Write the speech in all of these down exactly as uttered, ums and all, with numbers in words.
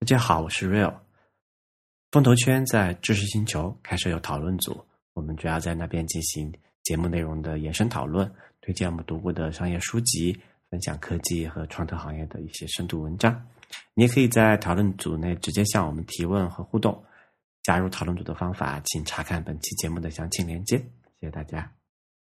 大家好，我是 Real。风投圈在知识星球开设有讨论组，我们主要在那边进行节目内容的延伸讨论，推荐我们读过的商业书籍，分享科技和创投行业的一些深度文章。你也可以在讨论组内直接向我们提问和互动。加入讨论组的方法，请查看本期节目的详情链接。谢谢大家。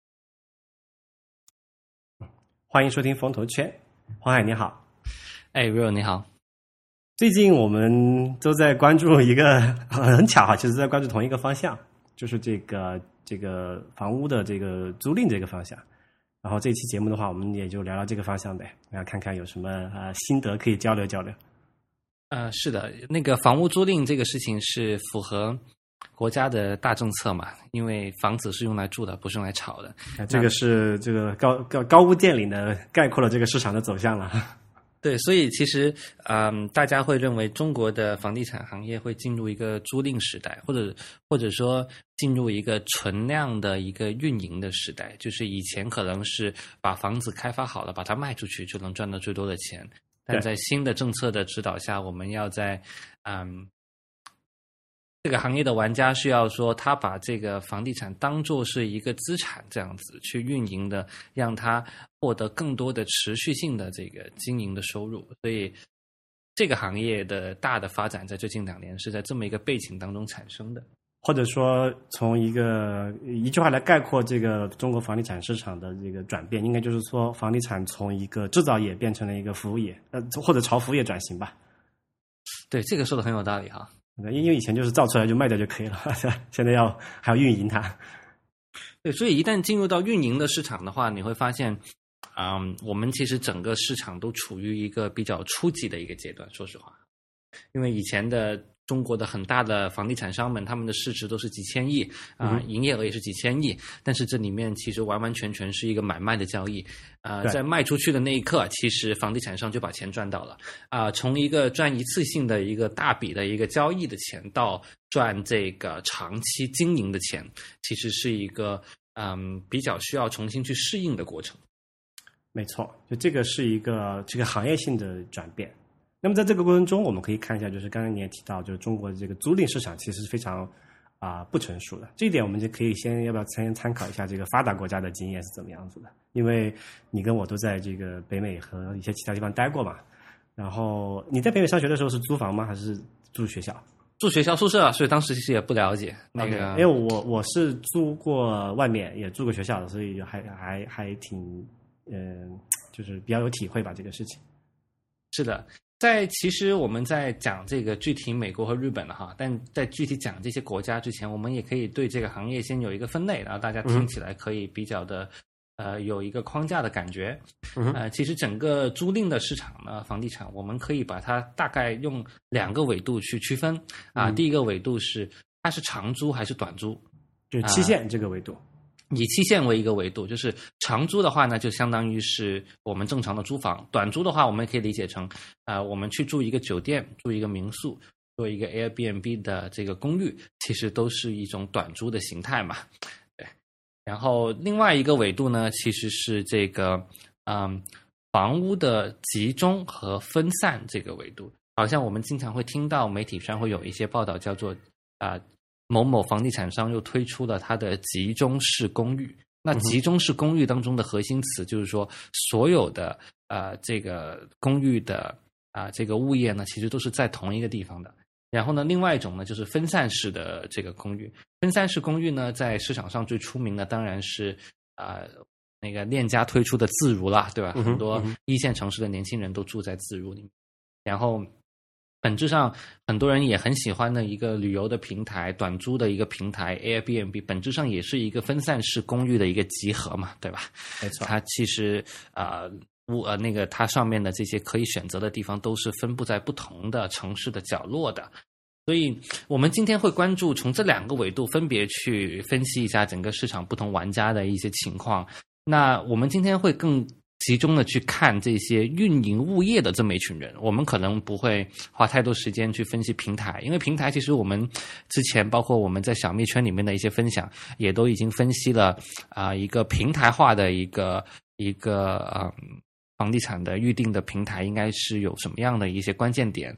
欢迎收听风投圈，黄海你好。 哎 Real 你好。 最近我们都在关注一个很巧哈，其实在关注同一个方向，就是这个这个房屋的这个租赁这个方向。然后这期节目的话，我们也就聊聊这个方向呗，然后看看有什么呃心得可以交流交流。 呃，是的，那个房屋租赁这个事情是符合国家的大政策嘛，因为房子是用来住的，不是用来炒的。 这个是这个高高高屋建瓴的概括了这个市场的走向了。 对，所以其实，嗯，大家会认为中国的房地产行业会进入一个租赁时代，或者或者说进入一个存量的一个运营的时代。就是以前可能是把房子开发好了，把它卖出去就能赚到最多的钱，但在新的政策的指导下，我们要在，嗯。这个行业的玩家需要说，他把这个房地产当作是一个资产这样子去运营的，让他获得更多的持续性的这个经营的收入。所以，这个行业的大的发展在最近两年是在这么一个背景当中产生的。 或者说，从一个一句话来概括这个中国房地产市场的这个转变，应该就是说，房地产从一个制造业变成了一个服务业，呃，或者朝服务业转型吧。 对，这个说的很有道理哈。 因为以前就是造出来就卖掉就可以了，现在要还要运营它。 对，所以一旦进入到运营的市场的话，你会发现，嗯，我们其实整个市场都处于一个比较初级的一个阶段。说实话，因为以前的中国的很大的房地产商们，他们的市值都是几千亿啊、呃，营业额也是几千亿，但是这里面其实完完全全是一个买卖的交易。呃，在卖出去的那一刻，其实房地产商就把钱赚到了啊、呃。从一个赚一次性的一个大笔的一个交易的钱，到赚这个长期经营的钱，其实是一个嗯比较需要重新去适应的过程。 没错，就这个是一个这个行业性的转变。那么在这个过程中，我们可以看一下，就是刚刚你也提到，就是中国的这个租赁市场其实是非常啊、呃、不成熟的。这一点我们就可以先要不要先参考一下这个发达国家的经验是怎么样子的？因为你跟我都在这个北美和一些其他地方待过嘛。然后你在北美上学的时候是租房吗？还是住学校？ 住学校宿舍，所以当时其实也不了解那个。 Okay, 因为我我是租过外面，也住过学校的，所以还还还挺嗯、呃，就是比较有体会吧这个事情。 是的。在其实我们在讲这个具体美国和日本了哈，但在具体讲这些国家之前，我们也可以对这个行业先有一个分类，然后大家听起来可以比较的、嗯、呃有一个框架的感觉。嗯、呃，其实整个租赁的市场呢，房地产我们可以把它大概用两个维度去区分啊、嗯。第一个维度是它是长租还是短租， 就期限这个维度。呃以期限为一个维度，就是长租的话呢，就相当于是我们正常的租房；短租的话，我们也可以理解成，呃，我们去住一个酒店、住一个民宿、做一个 Airbnb 的这个公寓，其实都是一种短租的形态嘛。对。然后另外一个维度呢，其实是这个，嗯，房屋的集中和分散这个维度。好像我们经常会听到媒体上会有一些报道，叫做啊。呃某某房地产商又推出了它的集中式公寓。那集中式公寓当中的核心词就是说，所有的呃这个公寓的啊、呃、这个物业呢，其实都是在同一个地方的。然后呢，另外一种呢就是分散式的这个公寓。分散式公寓呢，在市场上最出名的当然是啊、呃、那个链家推出的自如啦，对吧？ 嗯、 很多一线城市的年轻人都住在自如里面。然后本质上，很多人也很喜欢的一个旅游的平台，短租的一个平台 Airbnb， 本质上也是一个分散式公寓的一个集合嘛，对吧？ 没错， 它其实啊，呃，呃，那个它上面的这些可以选择的地方都是分布在不同的城市的角落的。所以我们今天会关注从这两个维度分别去分析一下整个市场不同玩家的一些情况。那我们今天会更集中的去看这些运营物业的这么一群人，我们可能不会花太多时间去分析平台，因为平台其实我们之前包括我们在小蜜圈里面的一些分享，也都已经分析了啊、呃、一个平台化的一个一个嗯房地产的预定的平台应该是有什么样的一些关键点。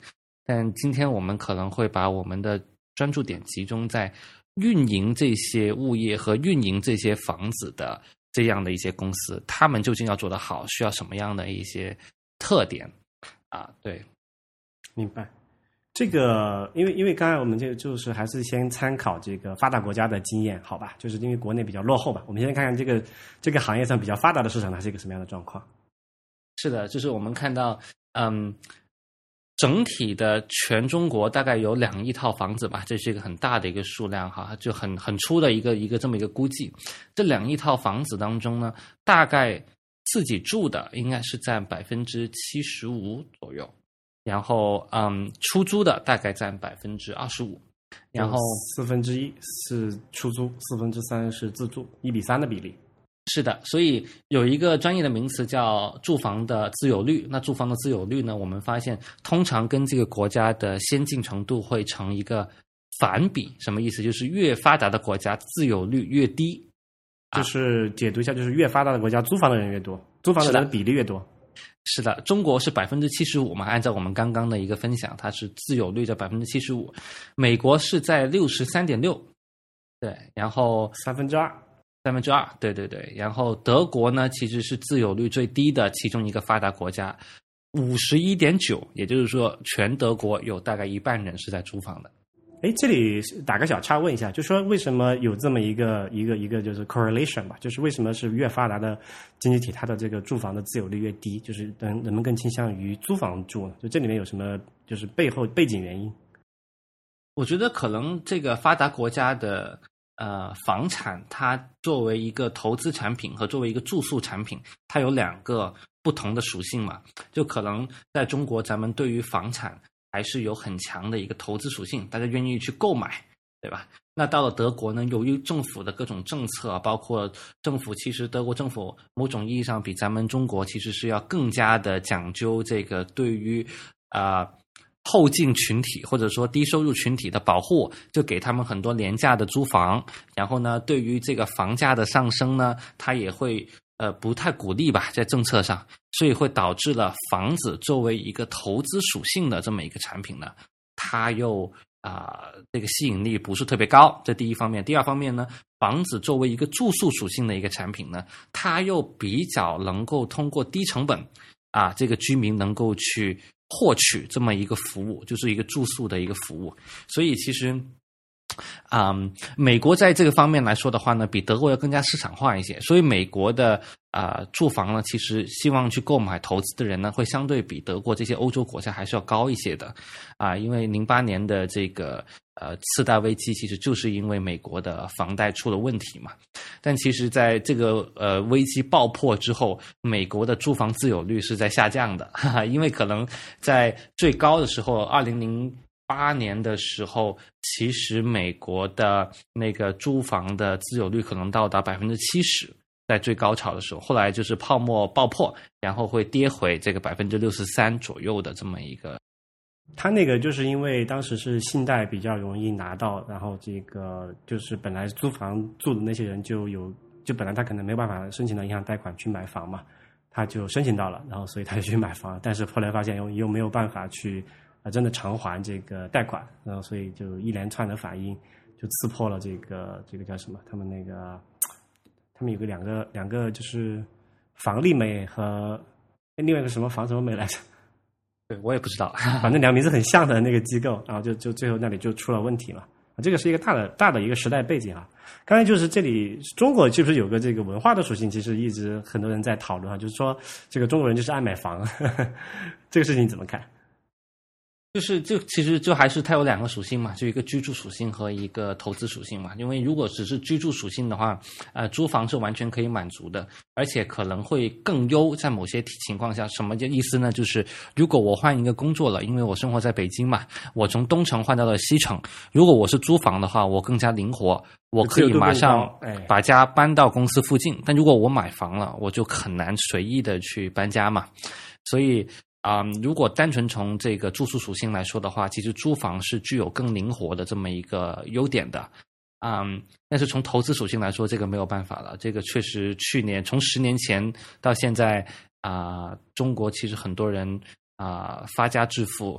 但今天我们可能会把我们的专注点集中在运营这些物业和运营这些房子的这样的一些公司，他们究竟要做得好，需要什么样的一些特点啊？对， 明白。这个，因为因为刚才我们就就是还是先参考这个发达国家的经验，好吧？就是因为国内比较落后吧，我们先看看这个这个行业上比较发达的市场它是一个什么样的状况。 是的，就是我们看到，嗯，整体的全中国大概有两亿套房子吧，这是一个很大的一个数量哈，就很很粗的一个一个这么一个估计。这两亿套房子当中呢，大概自己住的应该是占百分之七十五左右。然后，嗯，出租的大概占百分之二十五，然后四分之一是出租，四分之三是自住，一比三的比例。 是的，所以有一个专业的名词叫住房的自有率。那住房的自有率呢，我们发现通常跟这个国家的先进程度会成一个反比。什么意思？就是越发达的国家自有率越低。 就是解读一下，就是越发达的国家租房的人越多，租房的人的比例越多。 是的，中国是百分之七十五嘛，按照我们刚刚的一个分享，它是自有率在百分之七十五，美国是在六十三点六，对，然后三分之二， 三分之二，对对对，然后德国呢其实是自有率最低的其中一个发达国家，五十一点九，也就是说全德国有大概一半人是在租房的。 哎，这里打个小岔问一下，就说为什么有这么一个一个一个就是 correlation 吧，就是为什么是越发达的经济体它的这个住房的自有率越低，就是人人们更倾向于租房住呢？就这里面有什么就是背后背景原因？ 我觉得可能这个发达国家的呃房产，它作为一个投资产品和作为一个住宿产品，它有两个不同的属性嘛。就可能在中国，咱们对于房产还是有很强的一个投资属性，大家愿意去购买，对吧？那到了德国呢，由于政府的各种政策，包括政府其实德国政府某种意义上比咱们中国其实是要更加的讲究这个对于啊、呃、后进群体或者说低收入群体的保护，就给他们很多廉价的租房，然后呢，对于这个房价的上升呢，它也会呃不太鼓励吧，在政策上。所以会导致了房子作为一个投资属性的这么一个产品呢，它又啊、呃、这个吸引力不是特别高，这第一方面。第二方面呢，房子作为一个住宿属性的一个产品呢，它又比较能够通过低成本啊，这个居民能够去获取这么一个服务，就是一个住宿的一个服务。所以其实啊、嗯，美国在这个方面来说的话呢，比德国要更加市场化一些。所以美国的啊、呃、住房呢，其实希望去购买投资的人呢，会相对比德国这些欧洲国家还是要高一些的啊、呃。因为零八年的这个呃次贷危机，其实就是因为美国的房贷出了问题嘛。但其实在这个呃危机爆破之后，美国的住房自有率是在下降的，哈哈，因为可能在最高的时候，二零零八年的时候，其实美国的那个租房的自有率可能到达百分之七十，在最高潮的时候，后来就是泡沫爆破，然后会跌回这个百分之六十三左右的这么一个。 他那个就是因为当时是信贷比较容易拿到，然后这个就是本来租房住的那些人就有，就本来他可能没有办法申请到银行贷款去买房嘛，他就申请到了，然后所以他就去买房，但是后来发现又又没有办法去。啊，真的偿还这个贷款，然后所以就一连串的反应，就刺破了这个这个叫什么？他们那个，他们有个两个两个就是房利美和另外一个什么房什么美来着？ 对我也不知道， 反正两个名字很像的那个机构，然后就就最后那里就出了问题了。这个是一个大的大的一个时代背景啊。刚才就是这里中国是不是有个这个文化的属性？其实一直很多人在讨论啊，就是说这个中国人就是爱买房，呵呵这个事情你怎么看？ 就是就其实就还是它有两个属性嘛，就一个居住属性和一个投资属性嘛。因为如果只是居住属性的话，呃，租房是完全可以满足的，而且可能会更优。在某些情况下，什么意思呢？就是如果我换一个工作了，因为我生活在北京嘛，我从东城换到了西城，如果我是租房的话，我更加灵活，我可以马上把家搬到公司附近。但如果我买房了，我就很难随意的去搬家嘛，所以。啊、嗯，如果单纯从这个住宿属性来说的话，其实租房是具有更灵活的这么一个优点的。嗯，但是从投资属性来说，这个没有办法了。这个确实去年从十年前到现在啊、呃，中国其实很多人啊、呃、发家致富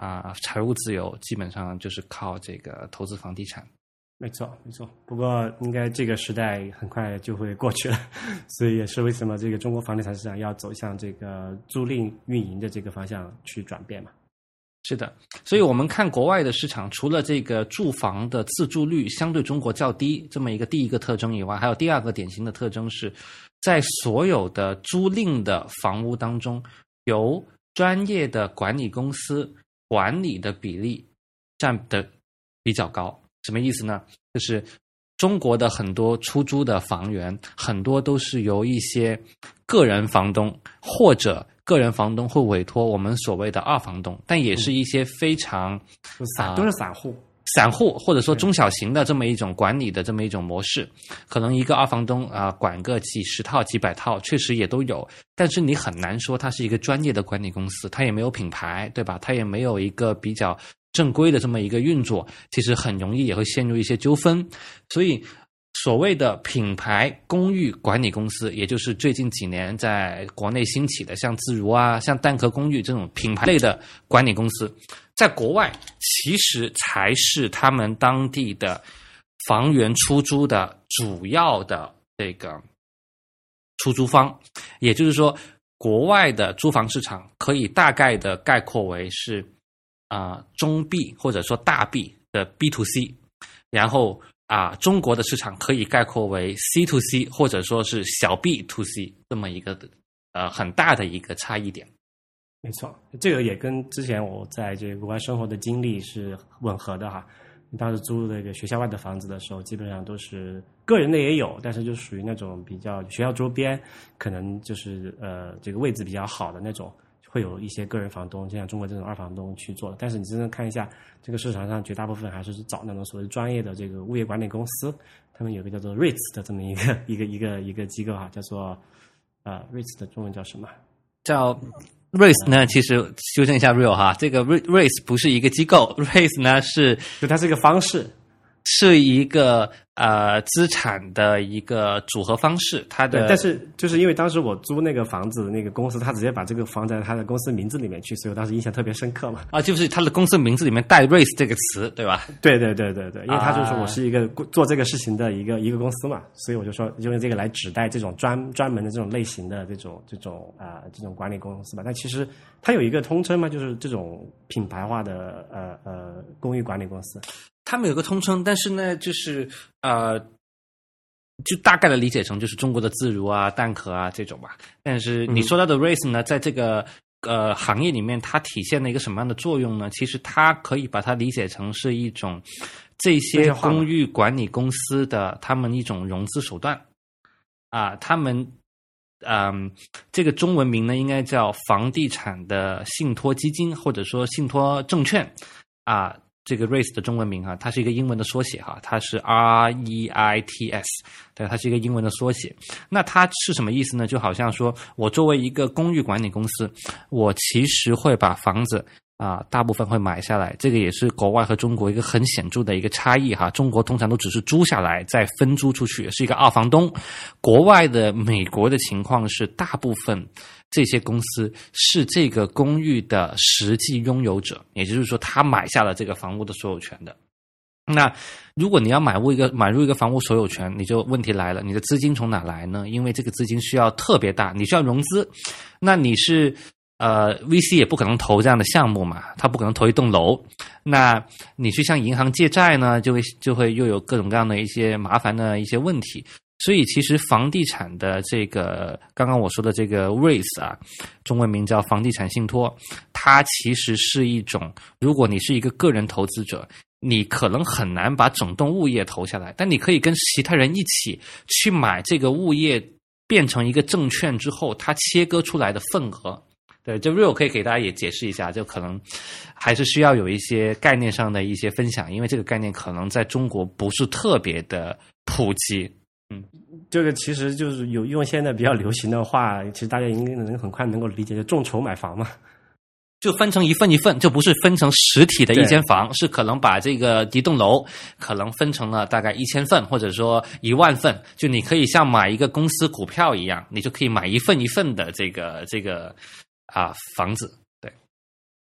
啊、财务自由基本上就是靠这个投资房地产。 没错，没错。不过应该这个时代很快就会过去了，所以也是为什么这个中国房地产市场要走向这个租赁运营的这个方向去转变嘛。 是的，所以我们看国外的市场，除了这个住房的自住率相对中国较低这么一个第一个特征以外，还有第二个典型的特征是，在所有的租赁的房屋当中，由专业的管理公司管理的比例占的比较高。什么意思呢？就是中国的很多出租的房源，很多都是由一些个人房东或者个人房东会委托我们所谓的二房东，但也是一些非常、 嗯、散都是散户、呃、 散户或者说中小型的这么一种管理的这么一种模式，可能一个二房东啊、呃、管个几十套几百套，确实也都有，但是你很难说它是一个专业的管理公司，它也没有品牌，对吧？它也没有一个比较正规的这么一个运作，其实很容易也会陷入一些纠纷。所以所谓的品牌公寓管理公司，也就是最近几年在国内兴起的像自如啊、像蛋壳公寓这种品牌类的管理公司，在国外其实才是他们当地的房源出租的主要的这个出租方。也就是说，国外的租房市场可以大概的概括为是啊、呃、中 B 或者说大 B 的 B to C， 然后啊，中国的市场可以概括为 C to C 或者说是小 B to C 这么一个呃很大的一个差异点。 没错，这个也跟之前我在这个国外生活的经历是吻合的哈。当时租这个学校外的房子的时候，基本上都是个人的也有，但是就属于那种比较学校周边，可能就是呃这个位置比较好的那种，会有一些个人房东，就像中国这种二房东去做的。但是你真正看一下这个市场上，绝大部分还是找那种所谓专业的这个物业管理公司，他们有个叫做 R E I T S 的这么一个一个一个一个机构哈，叫做呃 R E I T S 的中文叫什么？ 叫 R E I T S 呢，其实修正一下 real 哈，这个 R E I T S 不是一个机构 ，R E I T S 呢是就它是一个方式， 是一个呃资产的一个组合方式。它的但是就是因为当时我租那个房子的那个公司，他直接把这个放在他的公司名字里面去，所以我当时印象特别深刻嘛。 啊，就是他的公司名字里面带 R E I T S 这个词，对吧？ 对对对对对，因为他就说我是一个做这个事情的一个、啊、一个公司嘛，所以我就说用这个来指代这种专专门的这种类型的这种这种啊、呃、这种管理公司吧。但其实它有一个通称嘛，就是这种品牌化的呃呃公寓管理公司。 他们有个通称，但是呢，就是呃，就大概的理解成就是中国的自如啊、蛋壳啊这种吧。但是你说到的 R E I T S 呢，在这个呃行业里面，它体现了一个什么样的作用呢？其实它可以把它理解成是一种这些公寓管理公司的他们一种融资手段啊，他们嗯、呃，这个中文名呢应该叫房地产的信托基金，或者说信托证券啊。这个 R E I T S 的中文名哈，它是一个英文的缩写哈，它是 R E I T S， 对，它是一个英文的缩写。那它是什么意思呢？就好像说我作为一个公寓管理公司，我其实会把房子啊、呃，大部分会买下来，这个也是国外和中国一个很显著的一个差异哈。中国通常都只是租下来再分租出去，是一个二房东。国外的美国的情况是，大部分这些公司是这个公寓的实际拥有者，也就是说，他买下了这个房屋的所有权的。那如果你要买入一个买入一个房屋所有权，你就问题来了，你的资金从哪来呢？因为这个资金需要特别大，你需要融资。那你是呃 V C 也不可能投这样的项目嘛，他不可能投一栋楼。那你去向银行借债呢，就会就会又有各种各样的一些麻烦的一些问题。所以其实房地产的这个刚刚我说的这个 R E I T S 啊，中文名叫房地产信托，它其实是一种，如果你是一个个人投资者，你可能很难把整栋物业投下来，但你可以跟其他人一起去买这个物业变成一个证券之后，它切割出来的份额。对，这 real 可以给大家也解释一下，就可能还是需要有一些概念上的一些分享，因为这个概念可能在中国不是特别的普及。嗯， 这个其实就是有用现在比较流行的话，其实大家应该能很快能够理解，就众筹买房嘛， 就分成一份一份，就不是分成实体的一间房，是可能把这个一栋楼可能分成了大概一千份，或者说一万份，就你可以像买一个公司股票一样，你就可以买一份一份的这个这个啊房子。对，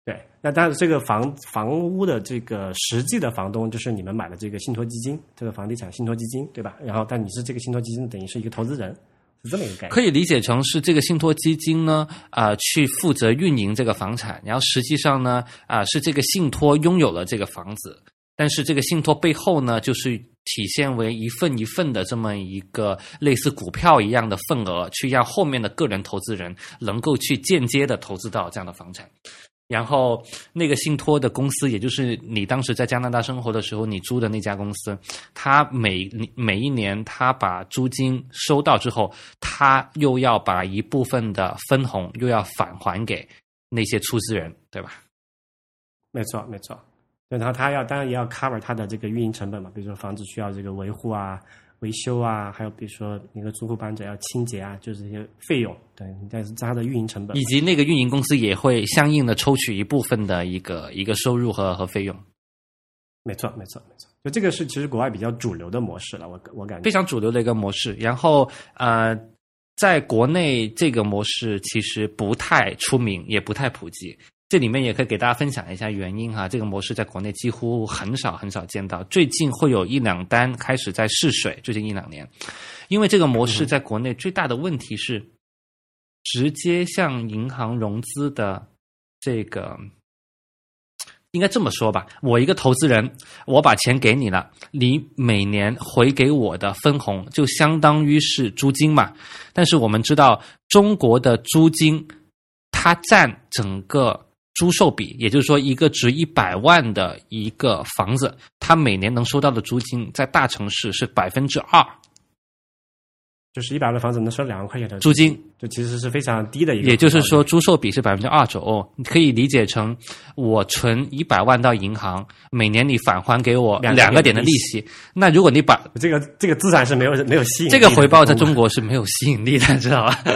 对，那当然这个房房屋的这个实际的房东就是你们买的这个信托基金，这个房地产信托基金，对吧？然后但你是这个信托基金等于是一个投资人，是这么一个概念。 可以理解成是这个信托基金呢，啊、呃，去负责运营这个房产，然后实际上呢，啊、呃，是这个信托拥有了这个房子，但是这个信托背后呢，就是体现为一份一份的这么一个类似股票一样的份额，去让后面的个人投资人能够去间接的投资到这样的房产。然后那个信托的公司，也就是你当时在加拿大生活的时候你租的那家公司，他每每一年他把租金收到之后，他又要把一部分的分红又要返还给那些出资人，对吧？ 没错没错。然后他要当然也要 cover 他的这个运营成本嘛，比如说房子需要这个维护啊、维修啊，还有比如说那个租户搬走要清洁啊，就是这些费用，对，但是它的运营成本， 以及那个运营公司也会相应的抽取一部分的一个一个收入和和费用。 没错没错没错，就这个是其实国外比较主流的模式了，我我感觉非常主流的一个模式。然后呃，在国内这个模式其实不太出名，也不太普及。这里面也可以给大家分享一下原因哈，这个模式在国内几乎很少很少见到，最近会有一两单开始在试水，最近一两年。因为这个模式在国内最大的问题是，直接向银行融资的这个，应该这么说吧，我一个投资人，我把钱给你了，你每年回给我的分红就相当于是租金嘛。但是我们知道中国的租金它占整个租售比，也就是说一个值一百万的一个房子，它每年能收到的租金在大城市是百分之二， 就是一百万的房子能收两万块钱的租金， 就其实是非常低的一个。 也就是说，租售比是百分之二左右，你可以理解成我存一百万到银行，每年你返还给我两个点的利息。那如果你把这个这个资产是没有没有吸引力的， 这个回报在中国是没有吸引力的，知道吧？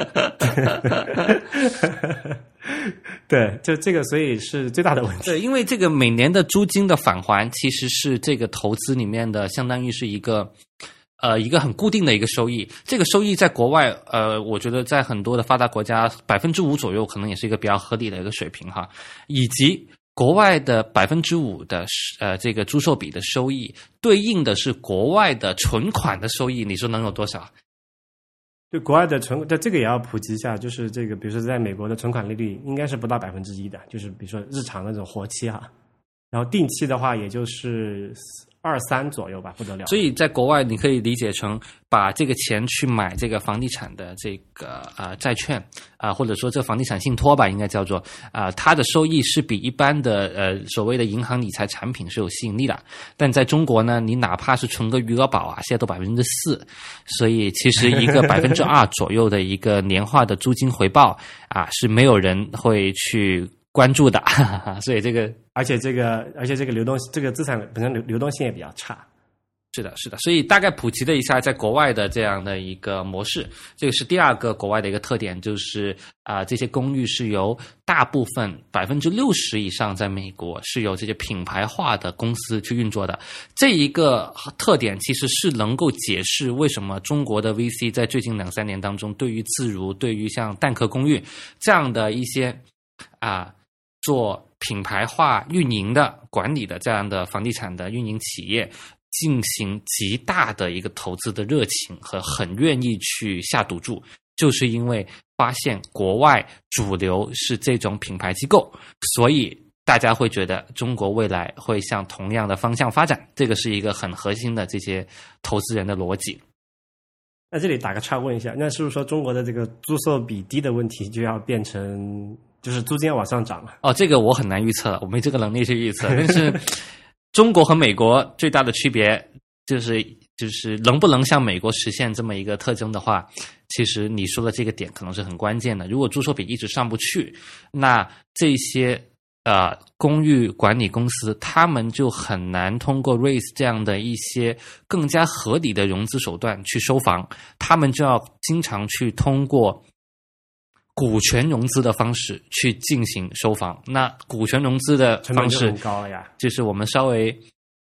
对，就这个，所以是最大的问题。 对，因为这个每年的租金的返还，其实是这个投资里面的，相当于是一个，呃，一个很固定的一个收益。这个收益在国外，呃，我觉得在很多的发达国家，百分之五左右，可能也是一个比较合理的一个水平哈。以及国外的百分之五的呃这个租售比的收益，对应的是国外的存款的收益，你说能有多少？ 对国外的存，但这个也要普及一下，就是这个，比如说在美国的存款利率应该是不到百分之一的，就是比如说日常的这种活期哈，然后定期的话也就是二三左右吧，不得了。 所以在国外你可以理解成把这个钱去买这个房地产的这个呃债券啊、呃，或者说这房地产信托吧，应该叫做啊、呃，它的收益是比一般的呃所谓的银行理财产品是有吸引力的。但在中国呢，你哪怕是存个余额宝啊，现在都百分之四，所以其实一个百分之二左右的一个年化的租金回报啊，是没有人会去关注的，所以这个， 而且这个，而且这个流动，这个资产本身流流动性也比较差。 是的，是的，所以大概普及了一下在国外的这样的一个模式，这个是第二个国外的一个特点，就是啊、呃，这些公寓是由大部分百分之六十以上在美国是由这些品牌化的公司去运作的。这一个特点其实是能够解释为什么中国的 V C 在最近两三年当中，对于自如、对于像蛋壳公寓这样的一些啊。呃做品牌化运营的管理的这样的房地产的运营企业进行极大的一个投资的热情和很愿意去下赌注，就是因为发现国外主流是这种品牌机构，所以大家会觉得中国未来会向同样的方向发展，这个是一个很核心的这些投资人的逻辑。 那这里打个岔问一下，那是不是说中国的这个租售比低的问题就要变成就是租金要往上涨了？ 哦，这个我很难预测，我没这个能力去预测。但是中国和美国最大的区别就是就是能不能像美国实现这么一个特征的话，其实你说的这个点可能是很关键的。如果租售比一直上不去，那这些呃公寓管理公司他们就很难通过 raise 这样的一些更加合理的融资手段去收房，他们就要经常去通过股权融资的方式去进行收房。那股权融资的方式很高了呀， 就是我们稍微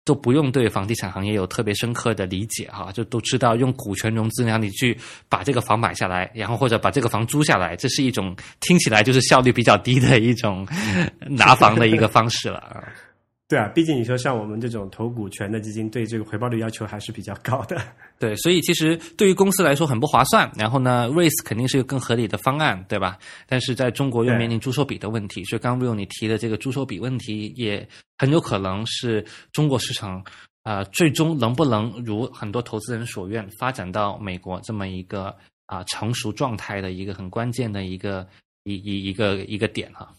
都不用对房地产行业有特别深刻的理解哈，就都知道用股权融资让你去把这个房买下来，然后或者把这个房租下来，这是一种听起来就是效率比较低的一种拿房的一个方式了。 对啊，毕竟你说像我们这种投股权的基金，对这个回报率要求还是比较高的。 对，所以其实对于公司来说很不划算。然后呢 ，raise 肯定是一个更合理的方案，对吧？但是在中国又面临租售比的问题，所以刚刚 Will 你提的这个租售比问题，也很有可能是中国市场啊、呃、最终能不能如很多投资人所愿发展到美国这么一个啊、呃、成熟状态的一个很关键的一个一一一个一个点哈。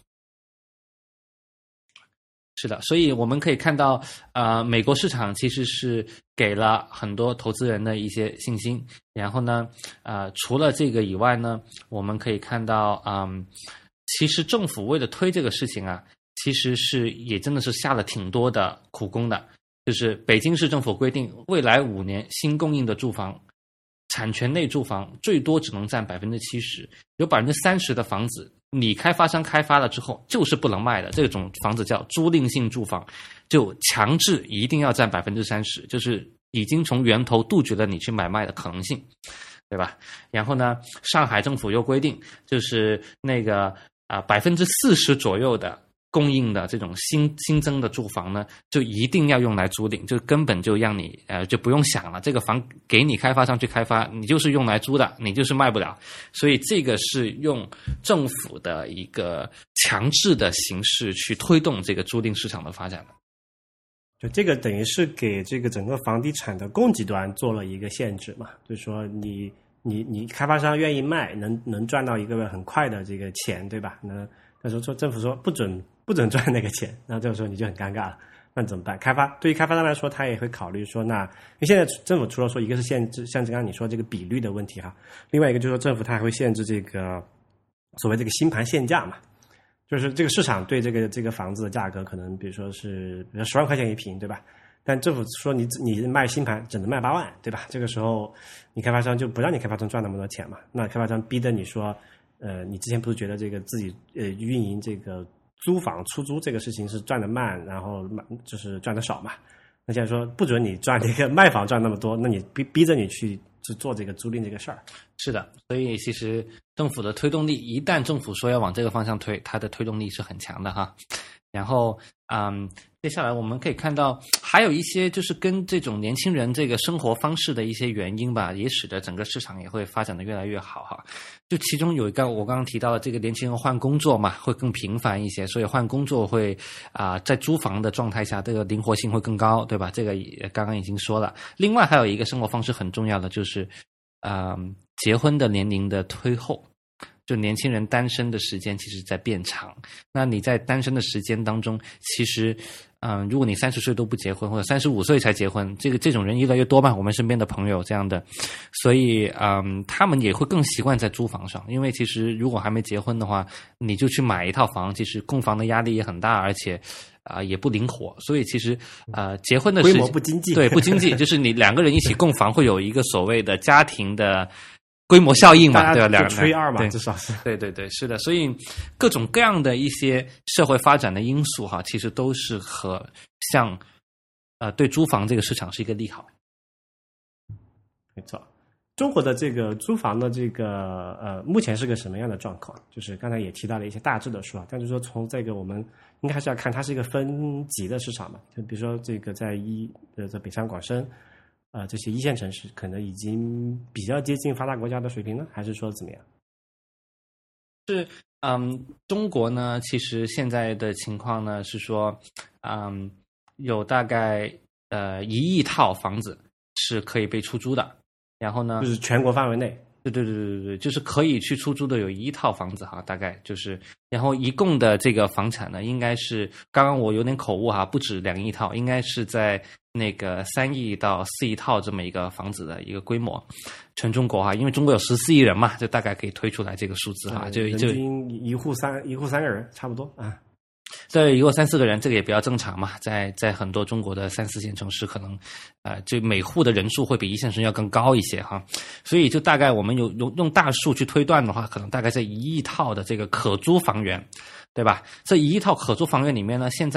是的，所以我们可以看到，呃，美国市场其实是给了很多投资人的一些信心。然后呢，呃，除了这个以外呢，我们可以看到，嗯，其实政府为了推这个事情啊，其实是也真的是下了挺多的苦功的。就是北京市政府规定，未来五年新供应的住房，产权内住房最多只能占百分之七十，有百分之三十的房子。你开发商开发了之后就是不能卖的，这种房子叫租赁性住房，就强制一定要占百分之三十，就是已经从源头杜绝了你去买卖的可能性，对吧？然后呢，上海政府又规定，就是那个啊百分之四十左右的供应的这种新新增的住房呢，就一定要用来租赁，就根本就让你呃就不用想了，这个房给你开发商去开发，你就是用来租的，你就是卖不了。所以这个是用政府的一个强制的形式去推动这个租赁市场的发展的。 就这个等于是给这个整个房地产的供给端做了一个限制嘛，就是说你你你开发商愿意卖，能能赚到一个很快的这个钱，对吧？那那时候说政府说不准不准赚那个钱，那这个时候你就很尴尬了。那怎么办？开发对于开发商来说，他也会考虑说，那因为现在政府除了说一个是限制，像刚刚你说这个比率的问题哈，另外一个就是说政府它还会限制这个所谓这个新盘限价嘛，就是这个市场对这个这个房子的价格可能比如说是比如十万块钱一平，对吧？但政府说你你卖新盘只能卖八万，对吧？这个时候你开发商就不让你开发商赚那么多钱嘛，那开发商逼得你说，呃，你之前不是觉得这个自己呃运营这个租房出租这个事情是赚得慢，然后就是赚得少嘛？那现在说不准你赚这个卖房赚那么多，那你逼逼着你去去做这个租赁这个事儿。 是的，所以其实政府的推动力，一旦政府说要往这个方向推，它的推动力是很强的哈。然后，嗯，接下来我们可以看到，还有一些就是跟这种年轻人这个生活方式的一些原因吧，也使得整个市场也会发展的越来越好哈。就其中有一个我刚刚提到的，这个年轻人换工作嘛，会更频繁一些，所以换工作会啊、呃，在租房的状态下，这个灵活性会更高，对吧？这个也刚刚已经说了。另外还有一个生活方式很重要的就是，嗯、呃，结婚的年龄的推后。就年轻人单身的时间其实在变长，那你在单身的时间当中，其实，嗯，如果你三十岁都不结婚，或者三十五岁才结婚，这个这种人越来越多嘛，我们身边的朋友这样的，所以，嗯，他们也会更习惯在租房上，因为其实如果还没结婚的话，你就去买一套房，其实供房的压力也很大，而且。啊、呃，也不灵活，所以其实呃，结婚的规模不经济， 对，不经济，就是你两个人一起供房，会有一个所谓的家庭的规模效应嘛，对吧？两个吹二嘛，至少是。 对对对，是的，所以各种各样的一些社会发展的因素哈，其实都是和像呃对租房这个市场是一个利好。 没错。中国的这个租房的这个呃，目前是个什么样的状况？就是刚才也提到了一些大致的数啊，但是说从这个我们应该还是要看它是一个分级的市场嘛，就比如说这个在一呃在北上广深呃这些一线城市，可能已经比较接近发达国家的水平呢，还是说怎么样？ 是嗯，中国呢，其实现在的情况呢是说，嗯，有大概呃一亿套房子是可以被出租的。然后呢， 就是全国范围内， 对对对对对，就是可以去出租的有一套房子哈，大概就是，然后一共的这个房产呢，应该是刚刚我有点口误哈，不止两亿套，应该是在那个三亿到四亿套这么一个房子的一个规模，全中国哈，因为中国有十四亿人嘛，就大概可以推出来这个数字哈，就就人均一户三一户三个人差不多啊。 对，如果三四个人，这个也比较正常嘛。在在很多中国的三四线城市，可能，呃，就每户的人数会比一线城市要更高一些哈。所以就大概我们有用用大数去推断的话，可能大概在一亿套的这个可租房源，对吧？这一亿套可租房源里面呢，现在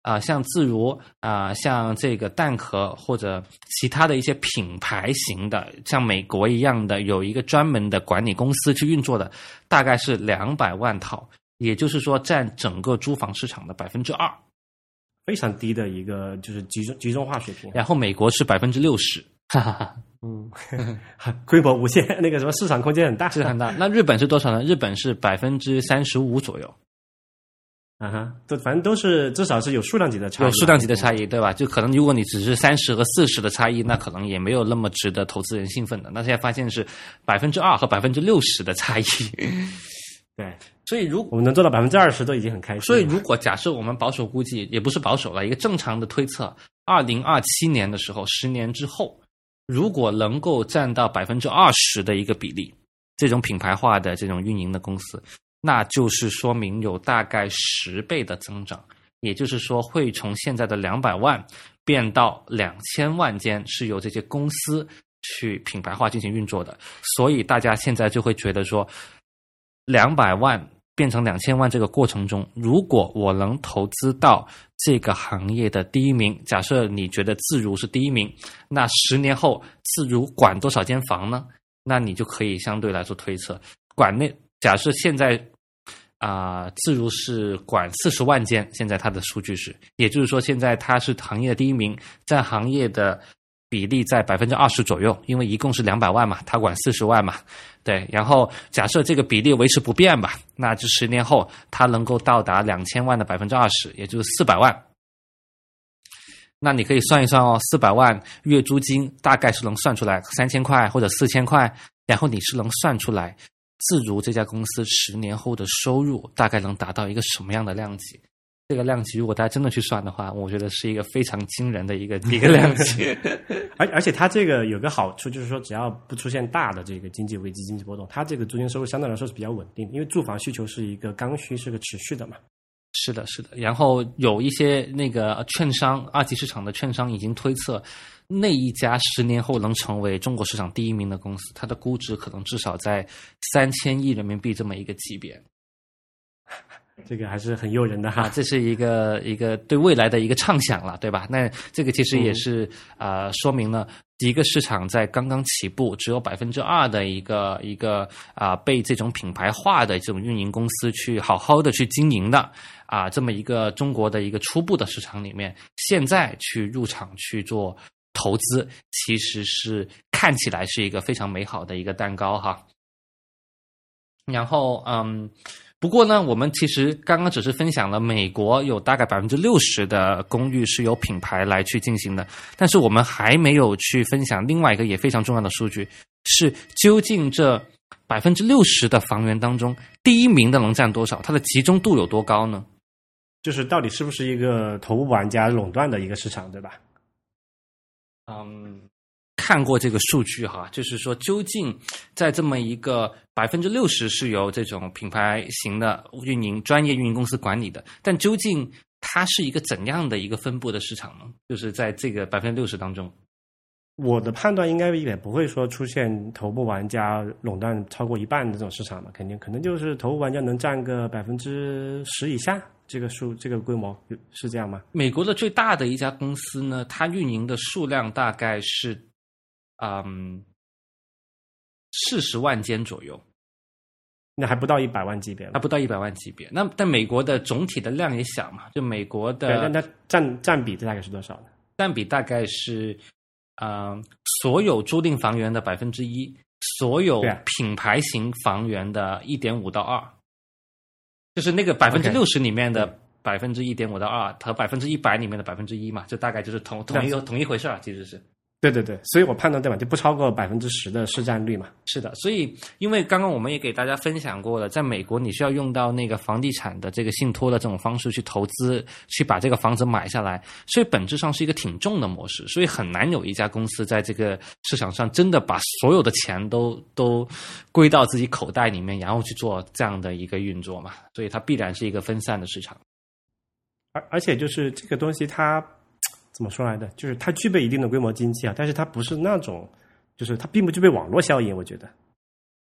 啊、呃，像自如啊、呃，像这个蛋壳或者其他的一些品牌型的，像美国一样的有一个专门的管理公司去运作的，大概是两百万套，也就是说占整个租房市场的百分之二， 非常低的一个就是集中集中化水平。 然后美国是百分之六十。哈哈哈， 嗯，规模无限，那个什么市场空间很大， 是很大。那日本是多少呢？日本是百分之三十五左右。 啊哈，都反正都是至少是有数量级的差异， 有数量级的差异，对吧？就可能如果你只是三十和四十的差异，那可能也没有那么值得投资人兴奋的。那现在发现是百分之二和百分之六十的差异。 对， 所以如果我们能做到百分之二十都已经很开心了。 所以如果假设我们保守估计，也不是保守了，一个正常的推测，二零二七年的时候，十年之后。如果能够占到百分之二十的一个比例，这种品牌化的这种运营的公司，那就是说明有大概十倍的增长，也就是说会从现在的两百万变到两千万间是由这些公司去品牌化进行运作的，所以大家现在就会觉得说，两百万变成两千万这个过程中，如果我能投资到这个行业的第一名，假设你觉得自如是第一名，那十年后自如管多少间房呢？那你就可以相对来说推测，管那假设现在啊、呃，自如是管四十万间，现在它的数据是，也就是说现在它是行业的第一名，占行业的比例在百分之二十左右，因为一共是两百万嘛，他管四十万嘛，对。然后假设这个比例维持不变吧，那这十年后它能够到达两千万的百分之二十，也就是四百万。那你可以算一算哦，四百万月租金大概是能算出来三千块或者四千块，然后你是能算出来自如这家公司十年后的收入大概能达到一个什么样的量级。这个量级如果大家真的去算的话，我觉得是一个非常惊人的一个一个量级。 而而且它这个有个好处，就是说只要不出现大的这个经济危机、经济波动，它这个租金收入相对来说是比较稳定，因为住房需求是一个刚需，是个持续的嘛。 是的，是的。然后有一些那个券商，二级市场的券商已经推测，那一家十年后能成为中国市场第一名的公司，它的估值可能至少在三千亿人民币这么一个级别。 这个还是很诱人的哈， 啊、这是一个一个对未来的一个畅想了，对吧？那这个其实也是啊、嗯呃，说明了一个市场在刚刚起步，只有百分之二的一个一个啊、呃、被这种品牌化的这种运营公司去好好的去经营的啊、呃、这么一个中国的一个初步的市场里面，现在去入场去做投资，其实是看起来是一个非常美好的一个蛋糕哈。然后嗯。不过呢，我们其实刚刚只是分享了美国有大概百分之六十的公寓是由品牌来去进行的，但是我们还没有去分享另外一个也非常重要的数据，是究竟这百分之六十的房源当中，第一名的能占多少？它的集中度有多高呢？ 就是到底是不是一个头部玩家垄断的一个市场，对吧？ 嗯。看过这个数据哈，就是说究竟在这么一个百分之六十是由这种品牌型的运营专业运营公司管理的，但究竟它是一个怎样的一个分布的市场呢？就是在这个百分之六十当中， 我的判断应该也不会说出现头部玩家垄断超过一半的这种市场嘛，肯定可能就是头部玩家能占个百分之十以下，这个数这个规模是这样吗？ 美国的最大的一家公司呢，它运营的数量大概是。嗯，四十万间左右， 那还不到一百万级别， 还不到一百万级别。那但美国的总体的量也小嘛，就美国的， 对，那它占占比大概是多少呢？ 占比大概是，呃，所有租赁房源的百分之一，所有品牌型房源的一点五到二，就是那个百分之六十里面的百分之一点五到二和百分之一百里面的百分之一嘛，这大概就是同同一个同一回事儿，其实是。 对对对，所以我判断对吧，就不超过百分之十的市占率嘛。 是的，所以因为刚刚我们也给大家分享过了，在美国你需要用到那个房地产的这个信托的这种方式去投资，去把这个房子买下来，所以本质上是一个挺重的模式，所以很难有一家公司在这个市场上真的把所有的钱都都归到自己口袋里面，然后去做这样的一个运作嘛，所以它必然是一个分散的市场。 而而且就是这个东西它。怎么说来的？就是它具备一定的规模经济啊，但是它不是那种，就是它并不具备网络效应。我觉得，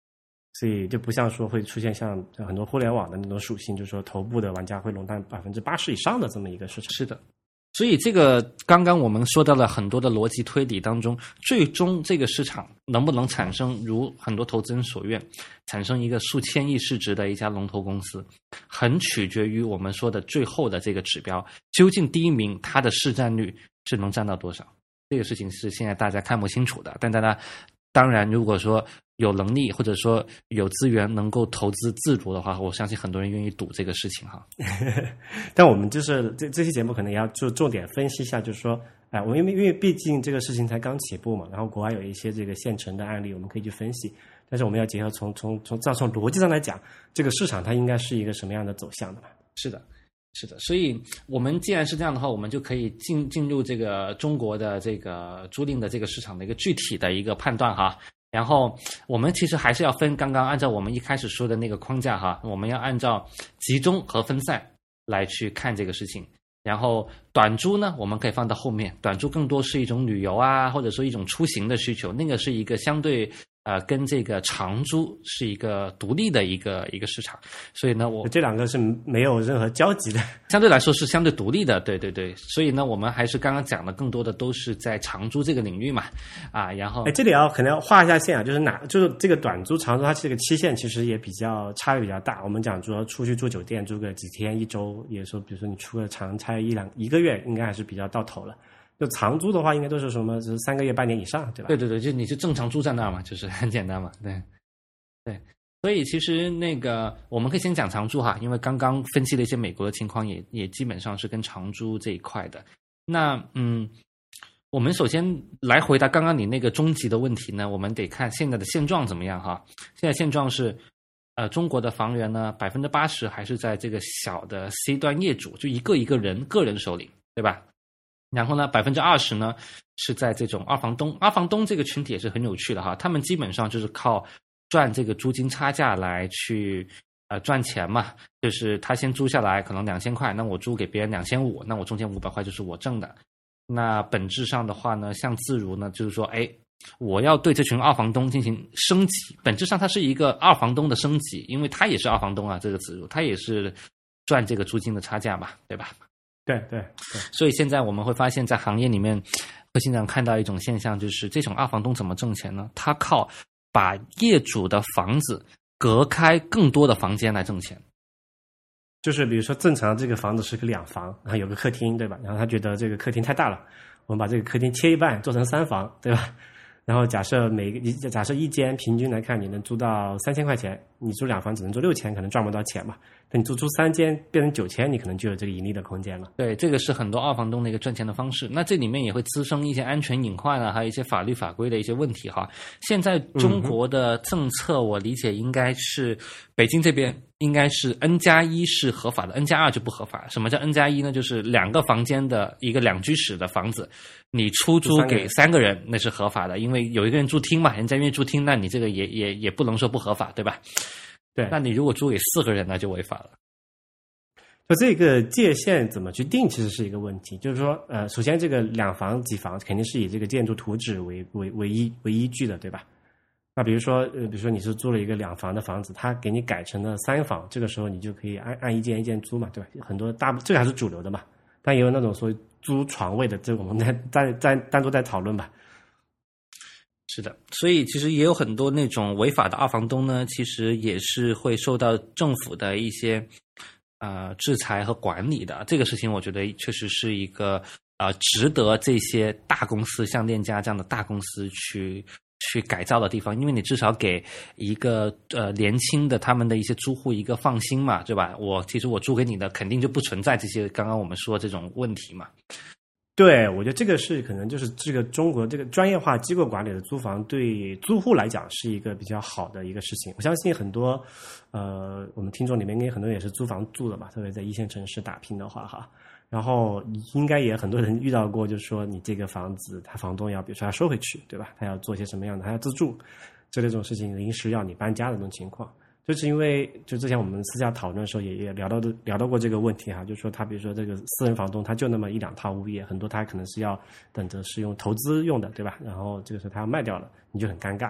所以就不像说会出现像很多互联网的那种属性，就是说头部的玩家会垄断百分之八十以上的这么一个市场。 是的。所以这个刚刚我们说到了很多的逻辑推理当中，最终这个市场能不能产生如很多投资人所愿，产生一个数千亿市值的一家龙头公司，很取决于我们说的最后的这个指标，究竟第一名它的市占率是能占到多少。这个事情是现在大家看不清楚的，但大家当然如果说有能力或者说有资源能够投资自如的话，我相信很多人愿意赌这个事情哈。 但我们就是这这期节目可能也要就重点分析一下，就是说，哎、呃，我因为因为毕竟这个事情才刚起步嘛，然后国外有一些这个现成的案例，我们可以去分析。但是我们要结合从从从这样从逻辑上来讲，这个市场它应该是一个什么样的走向的嘛？ 是的。是的，所以我们既然是这样的话，我们就可以进进入这个中国的这个租赁的这个市场的一个具体的一个判断哈。然后我们其实还是要分，刚刚按照我们一开始说的那个框架哈，我们要按照集中和分散来去看这个事情。然后短租呢，我们可以放到后面，短租更多是一种旅游啊，或者说一种出行的需求，那个是一个相对呃跟这个长租是一个独立的一个一个市场，所以呢，我这两个是没有任何交集的， 相对来说是相对独立的，对对对，所以呢，我们还是刚刚讲的更多的都是在长租这个领域嘛，啊，然后哎，这里要可能要画一下线啊，就是哪就是这个短租、长租，它这个期限其实也比较差别比较大。我们讲说出去住酒店住个几天一周，也说比如说你出个长差一两一个月，应该还是比较到头了。就长租的话，应该都是什么？是三个月、半年以上，对吧？ 对对对，就你是正常住在那儿嘛，就是很简单嘛，对对。所以其实那个我们可以先讲长租哈，因为刚刚分析了一些美国的情况也，也也基本上是跟长租这一块的。那嗯，我们首先来回答刚刚你那个终极的问题呢，我们得看现在的现状怎么样哈。现在现状是，呃，中国的房源呢，百分之八十还是在这个小的 C 端业主，就一个一个人个人手里，对吧？然后呢，百分之二十呢是在这种二房东，二房东这个群体也是很有趣的哈，他们基本上就是靠赚这个租金差价来去呃赚钱嘛，就是他先租下来可能两千块，那我租给别人两千五，那我中间五百块就是我挣的。那本质上的话呢，像自如呢，就是说，哎，我要对这群二房东进行升级，本质上它是一个二房东的升级，因为他也是二房东啊，这个自如他也是赚这个租金的差价嘛，对吧？ 对对对， 所以现在我们会发现，在行业里面会经常看到一种现象，就是这种二房东怎么挣钱呢？他靠把业主的房子隔开更多的房间来挣钱。 就是比如说正常这个房子是个两房，然后有个客厅，对吧？然后他觉得这个客厅太大了，我们把这个客厅切一半做成三房，对吧？然后假设每个假设一间平均来看你能租到三千块钱，你租两房只能租六千，可能赚不到钱嘛。但你租出三间变成九千，你可能就有这个盈利的空间了。 对，这个是很多二房东的一个赚钱的方式。那这里面也会滋生一些安全隐患啊，还有一些法律法规的一些问题哈。现在中国的政策，我理解应该是、嗯、北京这边应该是 N 加一是合法的 ，N 加二就不合法。什么叫 N 加一呢？就是两个房间的一个两居室的房子，你出租给三个人，那是合法的，因为有一个人住厅嘛，人家愿意住厅，那你这个也也也不能说不合法，对吧？ 对， 那你如果租给四个人，那就违法了。 就这个界限怎么去定，其实是一个问题。就是说，呃，首先这个两房几房肯定是以这个建筑图纸为为为依为依据的，对吧？那比如说，呃，比如说你是租了一个两房的房子，它给你改成了三房，这个时候你就可以按按一间一间租嘛，对吧？很多大这个还是主流的嘛，但也有那种说租床位的，这个我们再再再单独再讨论吧。 是的，所以其实也有很多那种违法的二房东呢，其实也是会受到政府的一些呃制裁和管理的。这个事情我觉得确实是一个呃值得这些大公司像链家这样的大公司去去改造的地方，因为你至少给一个呃年轻的他们的一些租户一个放心嘛，对吧？我其实我租给你的肯定就不存在这些刚刚我们说这种问题嘛。 对，我觉得这个是可能就是这个中国这个专业化机构管理的租房对租户来讲是一个比较好的一个事情。我相信很多呃我们听众里面应该很多人也是租房住的嘛，特别在一线城市打拼的话哈，然后应该也很多人遇到过，就是说你这个房子他房东要比如说要收回去，对吧？他要做些什么样的，他要自住这类这种事情，临时要你搬家的这种情况。就是因为就之前我们私下讨论的时候也也聊到的聊到过这个问题哈，就是说他比如说这个私人房东他就那么一两套物业，很多他可能是要等着是用投资用的，对吧？然后这个时候他要卖掉了，你就很尴尬。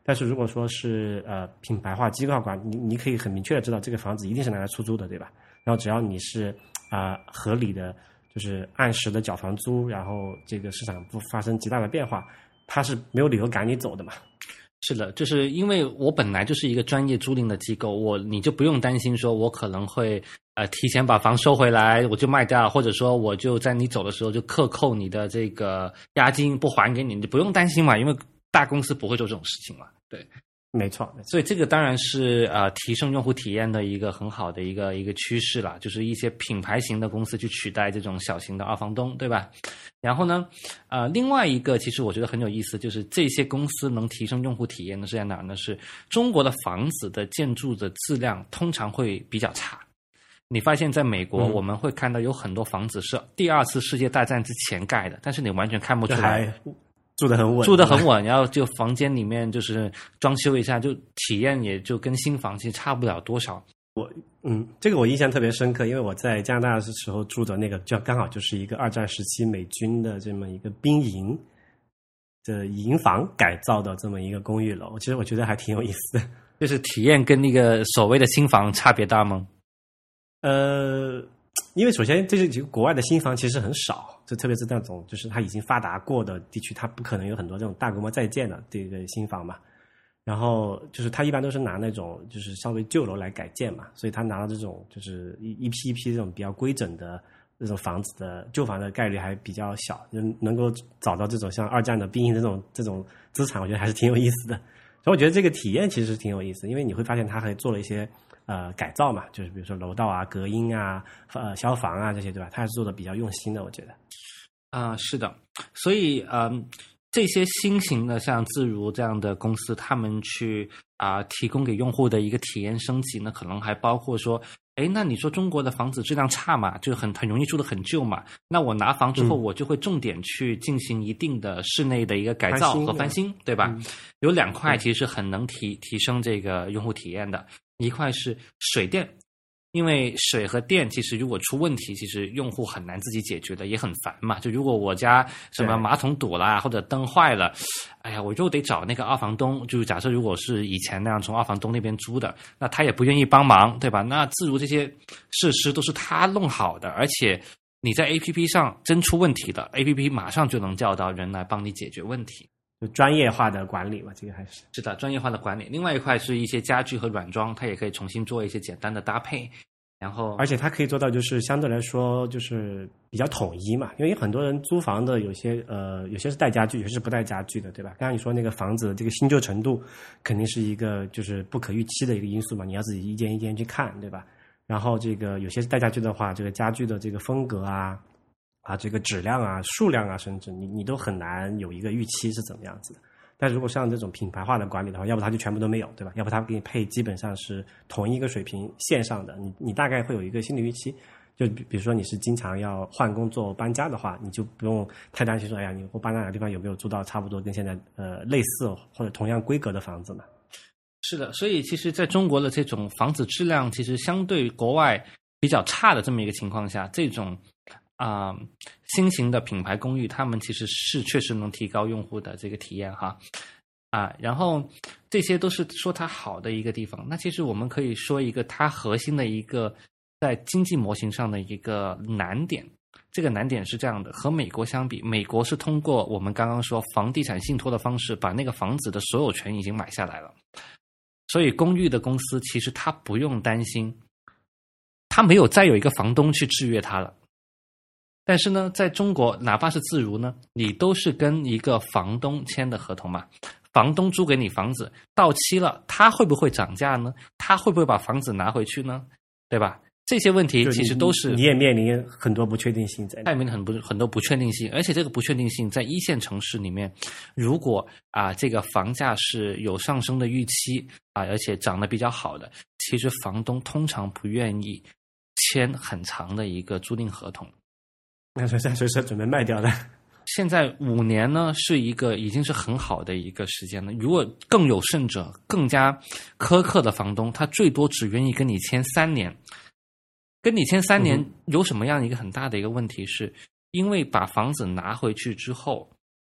但是如果说是呃品牌化机构化，你你可以很明确的知道这个房子一定是拿来出租的，对吧？然后只要你是啊、呃、合理的，就是按时的缴房租，然后这个市场不发生极大的变化，它是没有理由赶你走的嘛。 是的，就是因为我本来就是一个专业租赁的机构，我你就不用担心说我可能会呃提前把房收回来，我就卖掉，或者说我就在你走的时候就克扣你的这个押金不还给你，你就不用担心嘛，因为大公司不会做这种事情嘛。对， 没错，没错。 所以这个当然是呃提升用户体验的一个很好的一个一个趋势啦，就是一些品牌型的公司去取代这种小型的二房东，对吧？然后呢，呃，另外一个其实我觉得很有意思，就是这些公司能提升用户体验的是在哪儿呢？是中国的房子的建筑的质量通常会比较差。你发现在美国， 嗯、 我们会看到有很多房子是第二次世界大战之前盖的，但是你完全看不出来。 住得很稳， 住得很稳，然后就房间里面就是装修一下，就体验也就跟新房其实差不了多少。 我嗯，这个我印象特别深刻，因为我在加拿大的时候住的那个，就刚好就是一个二战时期美军的这么一个兵营的营房改造的这么一个公寓楼，其实我觉得还挺有意思的。 就是体验跟那个所谓的新房差别大吗？ 呃。因为首先，这是国外的新房其实很少，就特别是那种就是它已经发达过的地区，它不可能有很多这种大规模在建的这个新房嘛。然后就是它一般都是拿那种就是稍微旧楼来改建嘛，所以它拿到这种就是一一批一批这种比较规整的这种房子的旧房的概率还比较小，能能够找到这种像二战的兵营这种这种资产，我觉得还是挺有意思的。所以我觉得这个体验其实挺有意思，因为你会发现它还做了一些。呃，改造嘛，就是比如说楼道啊、隔音啊、呃、消防啊这些，对吧？它还是做的比较用心的，我觉得。 啊、呃，是的，所以嗯、呃，这些新型的像自如这样的公司，他们去啊、呃、提供给用户的一个体验升级呢，可能还包括说，哎，那你说中国的房子质量差嘛，就很很容易住得很旧嘛，那我拿房之后，我就会重点去进行一定的室内的一个改造和翻新，对吧？嗯、有两块其实很能提提升这个用户体验的。一块是水电，因为水和电其实如果出问题，其实用户很难自己解决的，也很烦嘛。就如果我家什么马桶堵啦，或者灯坏了，哎呀，我就得找那个二房东。就假设如果是以前那样从二房东那边租的，那他也不愿意帮忙，对吧？那自如这些设施都是他弄好的，而且你在 A P P 上真出问题了 ，A P P 马上就能叫到人来帮你解决问题。 就专业化的管理嘛，这个还是是的，专业化的管理。另外一块是一些家具和软装，它也可以重新做一些简单的搭配，然后而且它可以做到就是相对来说就是比较统一嘛，因为很多人租房的有些呃有些是带家具，有些是不带家具的，对吧？刚刚你说那个房子的这个新旧程度肯定是一个就是不可预期的一个因素嘛，你要自己一间一间去看，对吧？然后这个有些是带家具的话，这个家具的这个风格啊。啊，这个质量啊、数量啊，甚至你你都很难有一个预期是怎么样子的。但如果像这种品牌化的管理的话，要不它就全部都没有，对吧？要不它给你配基本上是同一个水平线上的，你你大概会有一个心理预期。就比比如说你是经常要换工作、搬家的话，你就不用太担心说，哎呀，你我搬到哪个地方有没有租到差不多跟现在呃类似或者同样规格的房子嘛？ 是的，所以其实在中国的这种房子质量其实相对国外比较差的这么一个情况下，这种。啊、呃，新型的品牌公寓，他们其实是确实能提高用户的这个体验哈，啊，然后这些都是说它好的一个地方。那其实我们可以说一个它核心的一个在经济模型上的一个难点。这个难点是这样的，和美国相比，美国是通过我们刚刚说房地产信托的方式，把那个房子的所有权已经买下来了，所以公寓的公司其实他不用担心，他没有再有一个房东去制约他了。但是呢，在中国，哪怕是自如呢，你都是跟一个房东签的合同嘛。房东租给你房子到期了，他会不会涨价呢？他会不会把房子拿回去呢？对吧？这些问题其实都是你, 你也面临很多不确定性在， 面临很不很多不确定性，而且这个不确定性在一线城市里面，如果啊这个房价是有上升的预期啊，而且涨得比较好的，其实房东通常不愿意签很长的一个租赁合同。 那随时随时准备卖掉的。 现在五年呢是一个已经是很好的一个时间了。如果更有甚者、更加苛刻的房东，他最多只愿意跟你签三年。跟你签三年有什么样一个很大的一个问题是，因为把房子拿回去之后，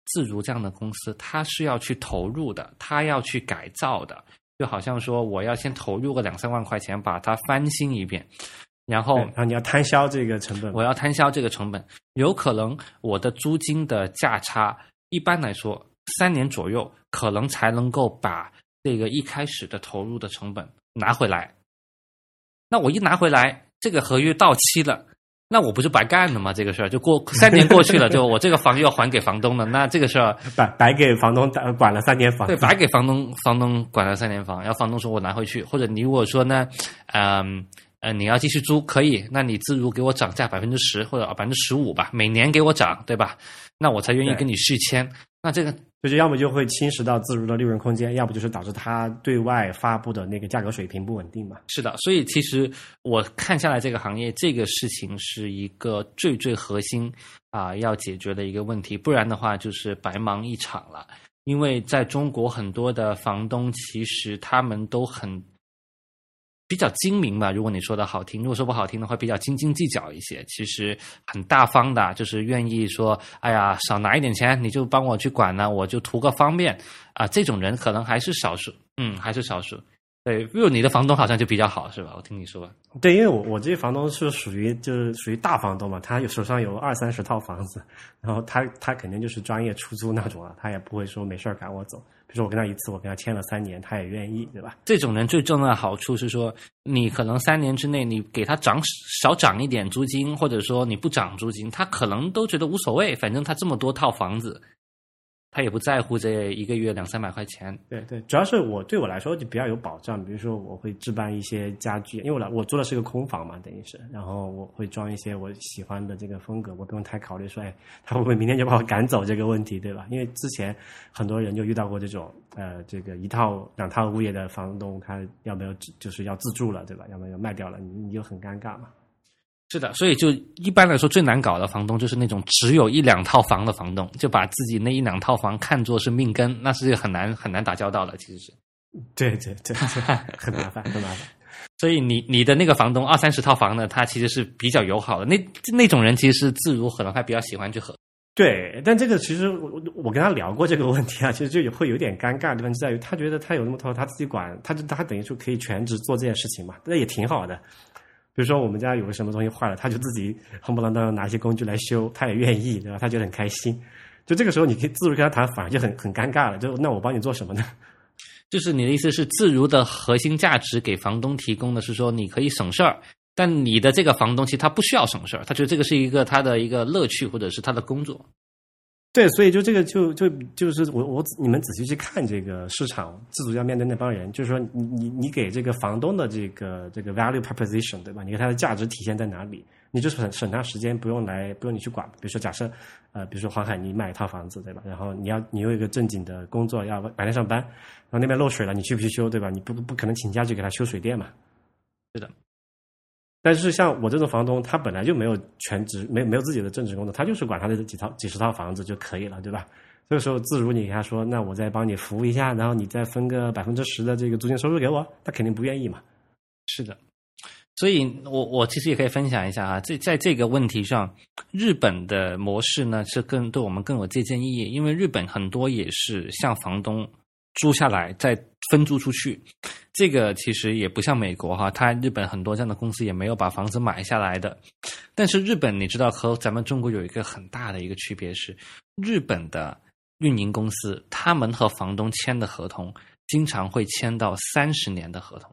自如这样的公司，它是要去投入的，它要去改造的，就好像说我要先投入个两三万块钱把它翻新一遍，然后然后你要摊销这个成本， 我要摊销这个成本，有可能我的租金的价差一般来说三年左右可能才能够把这个一开始的投入的成本拿回来。那我一拿回来，这个合约到期了，那我不就白干了吗？这个事儿就过三年过去了，就我这个房又要还给房东了，那这个事儿白白给房东管了三年房， 对，白给房东房东管了三年房，然后房东说我拿回去，或者你如果说呢，嗯呃你要继续租可以，那你自如给我涨价百分之十或者百分之十五吧，每年给我涨，对吧？那我才愿意跟你续签。那这个就是要么就会侵蚀到自如的利润空间，要不就是导致它对外发布的那个价格水平不稳定嘛。 是的，所以其实我看下来这个行业，这个事情是一个最最核心啊、呃、要解决的一个问题，不然的话就是白忙一场了。因为在中国很多的房东其实他们都很比较精明吧，如果你说的好听，如果说不好听的话，比较斤斤计较一些，其实很大方的，就是愿意说，哎呀，少拿一点钱，你就帮我去管呢，我就图个方便啊、呃。这种人可能还是少数，嗯，还是少数。对，因为你的房东好像就比较好，是吧？我听你说。 对，因为我我这些房东是属于就是属于大房东嘛，他有手上有二三十套房子，然后他他肯定就是专业出租那种啊，他也不会说没事赶我走。比如说我跟他一次，我跟他签了三年，他也愿意，对吧？ 这种人最重要的好处是说，你可能三年之内你给他涨少涨一点租金，或者说你不涨租金，他可能都觉得无所谓，反正他这么多套房子。他也不在乎这一个月两三百块钱。 对对，主要是我对我来说就比较有保障，比如说我会置办一些家具，因为我来我租的是个空房嘛，等于是，然后我会装一些我喜欢的这个风格，我不用太考虑说，哎，他会不会明天就把我赶走这个问题，对吧？因为之前很多人就遇到过这种呃，这个一套两套物业的房东，他要不要就是要自住了，对吧？要么要卖掉了，你你就很尴尬嘛。 是的，所以就一般来说最难搞的房东就是那种只有一两套房的房东，就把自己那一两套房看作是命根，那是很难很难打交道的，其实是。 对对对，很麻烦，很麻烦。 所以你你的那个房东二三十套房呢，他其实是比较友好的，那那种人其实是自如可能还比较喜欢去合。 对，但这个其实我我跟他聊过这个问题啊，其实就会有点尴尬的地方就在于，他觉得他有那么多他自己管，他就他等于说可以全职做这件事情嘛，那也挺好的。比如说我们家有个什么东西坏了，他就自己夯不啷当拿一些工具来修，他也愿意，对吧？他觉得很开心。就这个时候你可以自如跟他谈，反而就很很尴尬了。就那我帮你做什么呢？ 就是你的意思是，自如的核心价值给房东提供的是说你可以省事儿，但你的这个房东其实他不需要省事儿，他觉得这个是一个他的一个乐趣或者是他的工作。 对，所以就这个就就就是我我你们仔细去看这个市场，自主要面对那帮人，就是说你你你给这个房东的这个这个 value proposition， 对吧？你给他的价值体现在哪里？你就省省他时间，不用来不用你去管。比如说假设呃，比如说黄海你买一套房子，对吧？然后你要你有一个正经的工作，要白天上班，然后那边漏水了，你去不去修，对吧？你不不可能请假去给他修水电嘛？ 是的。 但是像我这种房东，他本来就没有全职，没没有自己的正职工作，他就是管他的几套几十套房子就可以了，对吧？这个时候，自如你给他说，那我再帮你服务一下，然后你再分个百分之十的这个租金收入给我，他肯定不愿意嘛。 是的，所以我我其实也可以分享一下啊，这在这个问题上，日本的模式呢是更对我们更有借鉴意义，因为日本很多也是向房东租下来再分租出去，这个其实也不像美国哈，它日本很多这样的公司也没有把房子买下来的。但是日本你知道和咱们中国有一个很大的一个区别是，日本的运营公司他们和房东签的合同经常会签到三十年的合同。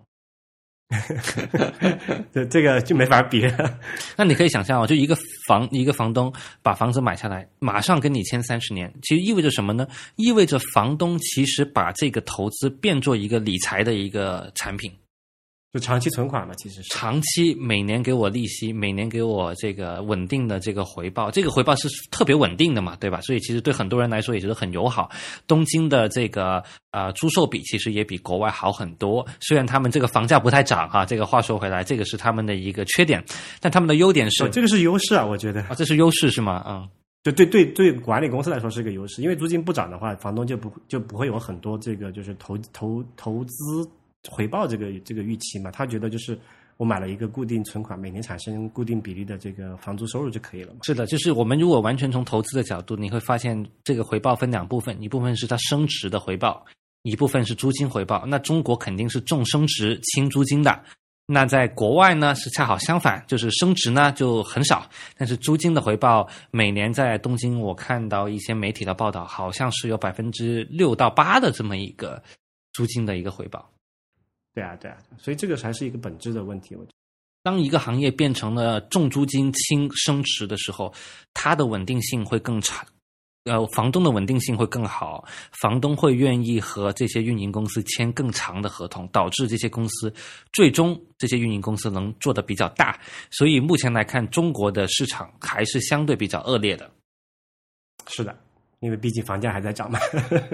这这个就没法比了。 那你可以想象哦，就一个房一个房东把房子买下来，马上跟你签三十年，其实意味着什么呢？意味着房东其实把这个投资变作一个理财的一个产品， 就长期存款嘛，其实是长期每年给我利息，每年给我这个稳定的这个回报，这个回报是特别稳定的嘛，对吧？所以其实对很多人来说也觉得很友好。东京的这个呃租售比其实也比国外好很多，虽然他们这个房价不太涨哈，这个话说回来，这个是他们的一个缺点，但他们的优点是、 哦、这个是优势啊，我觉得啊，这是优势是吗？嗯。 对对对对，管理公司来说是个优势，因为租金不涨的话，房东就不就不会有很多这个就是投投投资回报这个这个预期嘛，他觉得就是我买了一个固定存款，每年产生固定比例的这个房租收入就可以了嘛。 是的，就是我们如果完全从投资的角度，你会发现这个回报分两部分，一部分是它升值的回报，一部分是租金回报。那中国肯定是重升值轻租金的，那在国外呢是恰好相反，就是升值呢就很少，但是租金的回报每年在东京我看到一些媒体的报道，好像是有百分之六到八的这么一个租金的一个回报。 对啊对啊，所以这个还是一个本质的问题。我觉得当一个行业变成了重租金轻升值的时候，它的稳定性会更差，呃，房东的稳定性会更好，房东会愿意和这些运营公司签更长的合同，导致这些公司最终这些运营公司能做得比较大。所以目前来看，中国的市场还是相对比较恶劣的。 是的，因为毕竟房价还在涨嘛。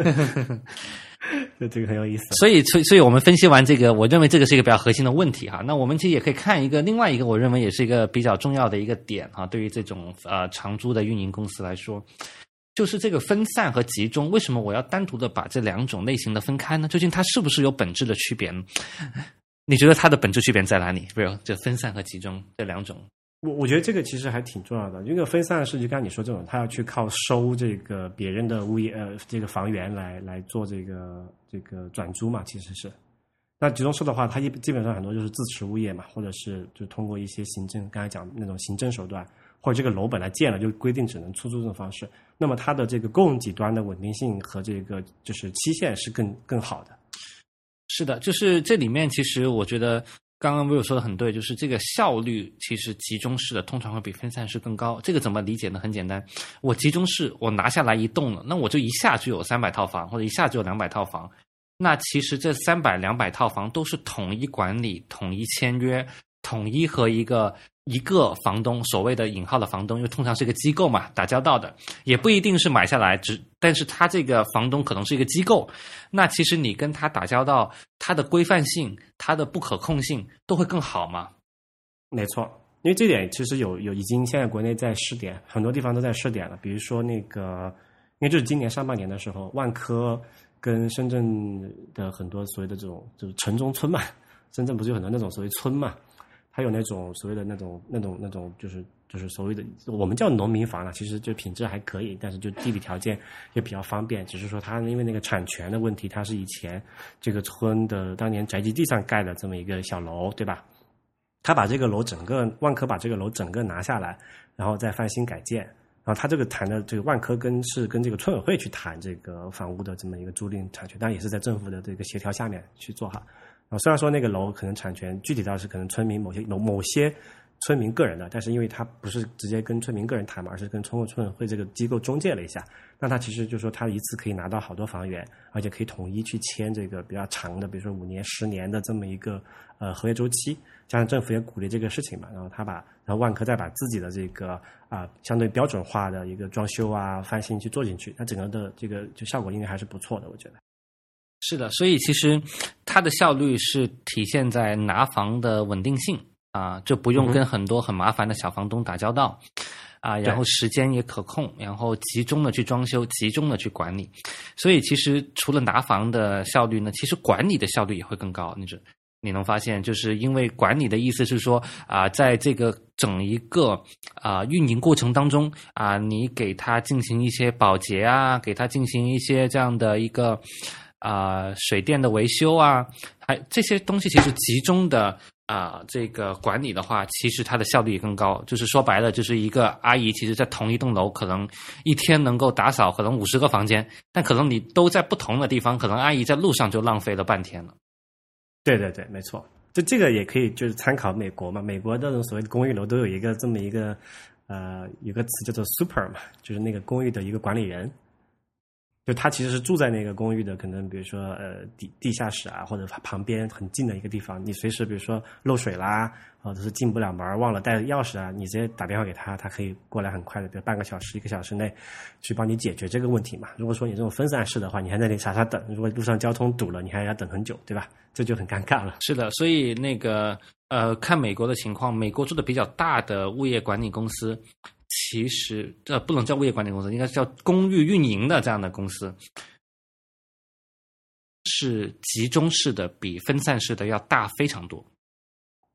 这个很有意思。 所以，所以，所以我们分析完这个，我认为这个是一个比较核心的问题哈。那我们其实也可以看一个另外一个，我认为也是一个比较重要的一个点哈。对于这种呃长租的运营公司来说，就是这个分散和集中。为什么我要单独的把这两种类型的分开呢？究竟它是不是有本质的区别呢？你觉得它的本质区别在哪里？比如这分散和集中这两种。 我我觉得这个其实还挺重要的。这个分散是就刚才你说这种，他要去靠收这个别人的物业呃这个房源来来做这个这个转租嘛，其实是。那集中式的话，它一基本上很多就是自持物业嘛，或者是就通过一些行政刚才讲那种行政手段，或者这个楼本来建了就规定只能出租这种方式，那么它的这个供给端的稳定性和这个就是期限是更更好的。 是的，就是这里面其实我觉得。刚刚 Will 说的很对，就是这个效率其实集中式的通常会比分散式更高。这个怎么理解呢？很简单，我集中式我拿下来一栋了，那我就一下就有三百套房，或者一下就有两百套房。那其实这三百、两百套房都是统一管理、统一签约、统一和一个一个房东，所谓的引号的房东，因为通常是一个机构嘛，打交道的，也不一定是买下来，只但是他这个房东可能是一个机构，那其实你跟他打交道，他的规范性、他的不可控性都会更好嘛。 没错，因为这点其实有有已经现在国内在试点，很多地方都在试点了，比如说那个，因为就是今年上半年的时候，万科跟深圳的很多所谓的这种就是城中村嘛，深圳不是有很多那种所谓村嘛。还有那种所谓的那种那种那种就是就是所谓的我们叫农民房了，其实就品质还可以，但是就地理条件也比较方便，只是说它因为那个产权的问题，它是以前这个村的当年宅基地上盖的这么一个小楼，对吧？他把这个楼整个万科把这个楼整个拿下来，然后再翻新改建，然后他这个谈的这个万科跟是跟这个村委会去谈这个房屋的这么一个租赁产权，当然也是在政府的这个协调下面去做哈。啊，虽然说那个楼可能产权具体到是可能村民某些某某些村民个人的，但是因为他不是直接跟村民个人谈嘛，而是跟村委村委会这个机构中介了一下，那他其实就是说他一次可以拿到好多房源，而且可以统一去签这个比较长的，比如说五年、十年的这么一个呃合约周期，加上政府也鼓励这个事情嘛，然后他把然后万科再把自己的这个啊、呃、相对标准化的一个装修啊翻新去做进去，那整个的这个就效果应该还是不错的，我觉得。 是的，所以其实它的效率是体现在拿房的稳定性啊，就不用跟很多很麻烦的小房东打交道、嗯、啊，然后时间也可控，然后集中的去装修，集中的去管理。所以其实除了拿房的效率呢，其实管理的效率也会更高。你这你能发现，就是因为管理的意思是说啊，在这个整一个啊运营过程当中啊，你给它进行一些保洁啊，给它进行一些这样的一个。啊、呃，水电的维修啊，还这些东西其实集中的啊、呃，这个管理的话，其实它的效率也更高。就是说白了，就是一个阿姨，其实在同一栋楼，可能一天能够打扫可能五十个房间，但可能你都在不同的地方，可能阿姨在路上就浪费了半天了。 对对对，没错。就这个也可以就是参考美国嘛，美国的所谓的公寓楼都有一个这么一个呃，有个词叫做 super 嘛，就是那个公寓的一个管理人。就他其实是住在那个公寓的，可能比如说呃地地下室啊，或者旁边很近的一个地方，你随时比如说漏水啦，或者是进不了门忘了带钥匙啊，你直接打电话给他，他可以过来很快的，比如半个小时一个小时内去帮你解决这个问题嘛。如果说你这种分散式的话，你还在那里傻傻等，如果路上交通堵了，你还要等很久，对吧？这就很尴尬了。 是的，所以那个呃看美国的情况，美国做的比较大的物业管理公司。其实这不能叫物业管理公司，应该叫公寓运营的这样的公司，是集中式的比分散式的要大非常多。 对，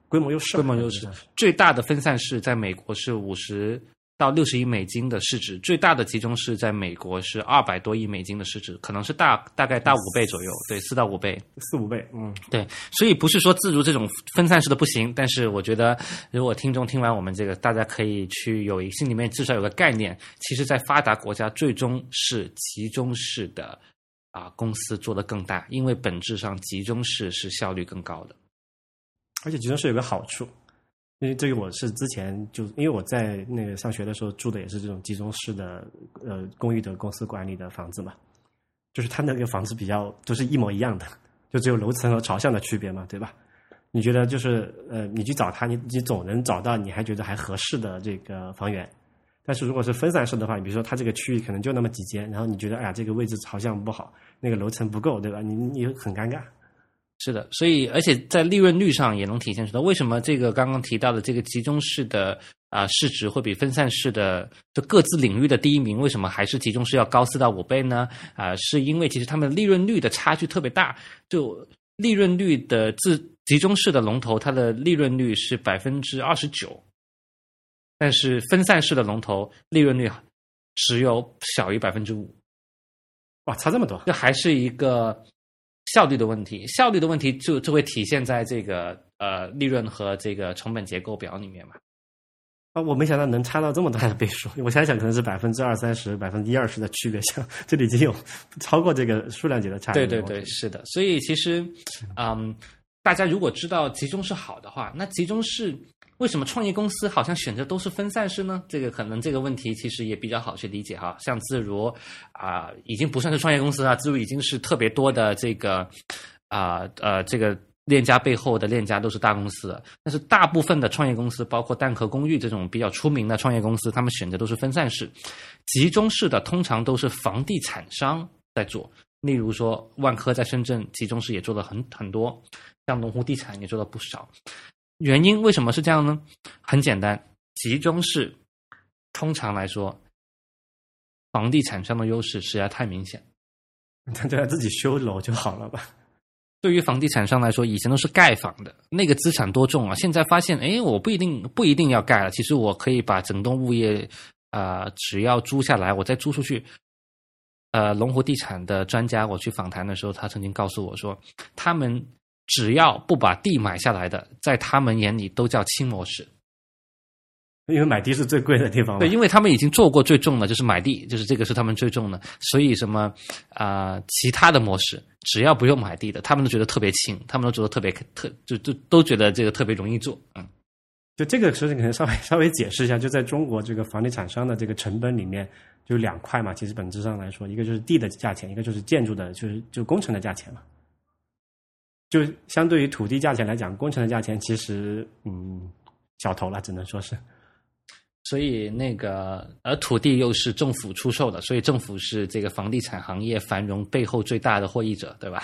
规模优势， 规模优势。最大的分散式在美国是五十到六十亿美金的市值，最大的集中式在美国是二百多亿美金的市值，可能是大大概大五倍左右，对，四到五倍， 四五倍，嗯， 对。所以不是说自如这种分散式的不行，但是我觉得如果听众听完我们这个，大家可以去有一心里面至少有个概念，其实在发达国家最终是集中式的啊公司做得更大，因为本质上集中式是效率更高的， 而且集中式有个好处。因为这个我是之前就因为我在那个上学的时候住的也是这种集中式的呃公寓的公司管理的房子嘛，就是它那个房子比较都是一模一样的，就只有楼层和朝向的区别嘛，对吧？你觉得就是呃你去找它，你你总能找到你还觉得还合适的这个房源。但是如果是分散式的话，你比如说它这个区域可能就那么几间，然后你觉得哎呀这个位置朝向不好，那个楼层不够，对吧？你你很尴尬。 是的，所以而且在利润率上也能体现出来，为什么这个刚刚提到的这个集中式的啊、呃、市值会比分散式的就各自领域的第一名，为什么还是集中式要高四到五倍呢？啊、呃，是因为其实他们利润率的差距特别大，就利润率的自集中式的龙头，它的利润率是百分之二十九，但是分散式的龙头利润率只有小于百分之五， 哇，差这么多， 这还是一个效率的问题，效率的问题就就会体现在这个呃利润和这个成本结构表里面嘛。 啊，我没想到能差到这么大的倍数，我想想可能是百分之二三十、百分之一二十的区别，像这里已经有超过这个数量级的差异。 对对对，是的。所以其实，嗯，大家如果知道集中式好的话，那集中式为什么创业公司好像选择都是分散式呢？这个可能这个问题其实也比较好去理解哈。像自如啊、呃，已经不算是创业公司了，自如已经是特别多的这个啊 呃, 呃这个链家背后的链家都是大公司了。但是大部分的创业公司，包括蛋壳公寓这种比较出名的创业公司，他们选择都是分散式。集中式的通常都是房地产商在做，例如说万科在深圳集中式也做了很很多，像龙湖地产也做了不少。原因为什么是这样呢？很简单，集中式通常来说，房地产商的优势实在太明显， 他对他自己修楼就好了吧？ 对于房地产商来说，以前都是盖房的，那个资产多重啊！现在发现，哎，我不一定不一定要盖了，其实我可以把整栋物业，呃，只要租下来，我再租出去。呃，龙湖地产的专家，我去访谈的时候，他曾经告诉我说，他们只要不把地买下来的，在他们眼里都叫轻模式。 因为买地是最贵的地方嘛。 对，因为他们已经做过最重的，就是买地，就是这个是他们最重的。所以什么啊、呃，其他的模式只要不用买地的，他们都觉得特别轻，他们都觉得特别特，就就都觉得这个特别容易做。嗯， 就这个事情可能稍微稍微解释一下，就在中国这个房地产商的这个成本里面，就两块嘛。其实本质上来说，一个就是地的价钱，一个就是建筑的，就是就工程的价钱嘛。就相对于土地价钱来讲，工程的价钱其实嗯小头了，只能说是。 所以那个而土地又是政府出售的，所以政府是这个房地产行业繁荣背后最大的获益者，对吧？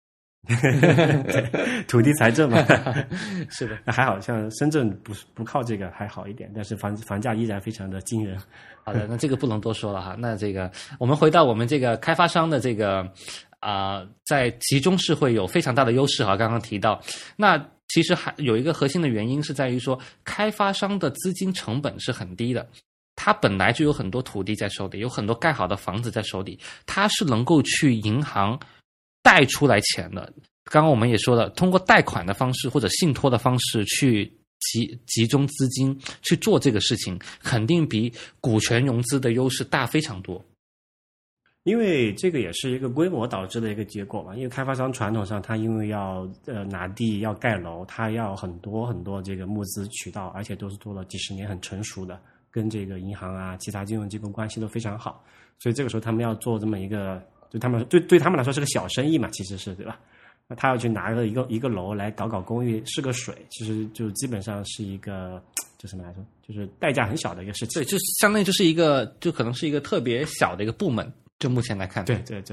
对，土地财政嘛。 是的， 还好像深圳不不靠这个还好一点，但是房房价依然非常的惊人。 好的，那这个不能多说了哈。那这个我们回到我们这个开发商的这个啊、呃，在集中式会有非常大的优势哈。刚刚提到，那其实还有一个核心的原因是在于说，开发商的资金成本是很低的，他本来就有很多土地在手里，有很多盖好的房子在手里，他是能够去银行贷出来钱的。刚刚我们也说了，通过贷款的方式或者信托的方式去集集中资金去做这个事情，肯定比股权融资的优势大非常多。 因为这个也是一个规模导致的一个结果嘛。因为开发商传统上他因为要呃拿地要盖楼，他要很多很多这个募资渠道，而且都是做了几十年很成熟的，跟这个银行啊其他金融机构关系都非常好，所以这个时候他们要做这么一个，对他们对对他们来说是个小生意嘛，其实是对吧？那他要去拿个一个一个楼来搞搞公寓试个水，其实就基本上是一个就什么来说，就是代价很小的一个事情。 对，就相当于就是一个就可能是一个特别小的一个部门。就目前来看， 对对对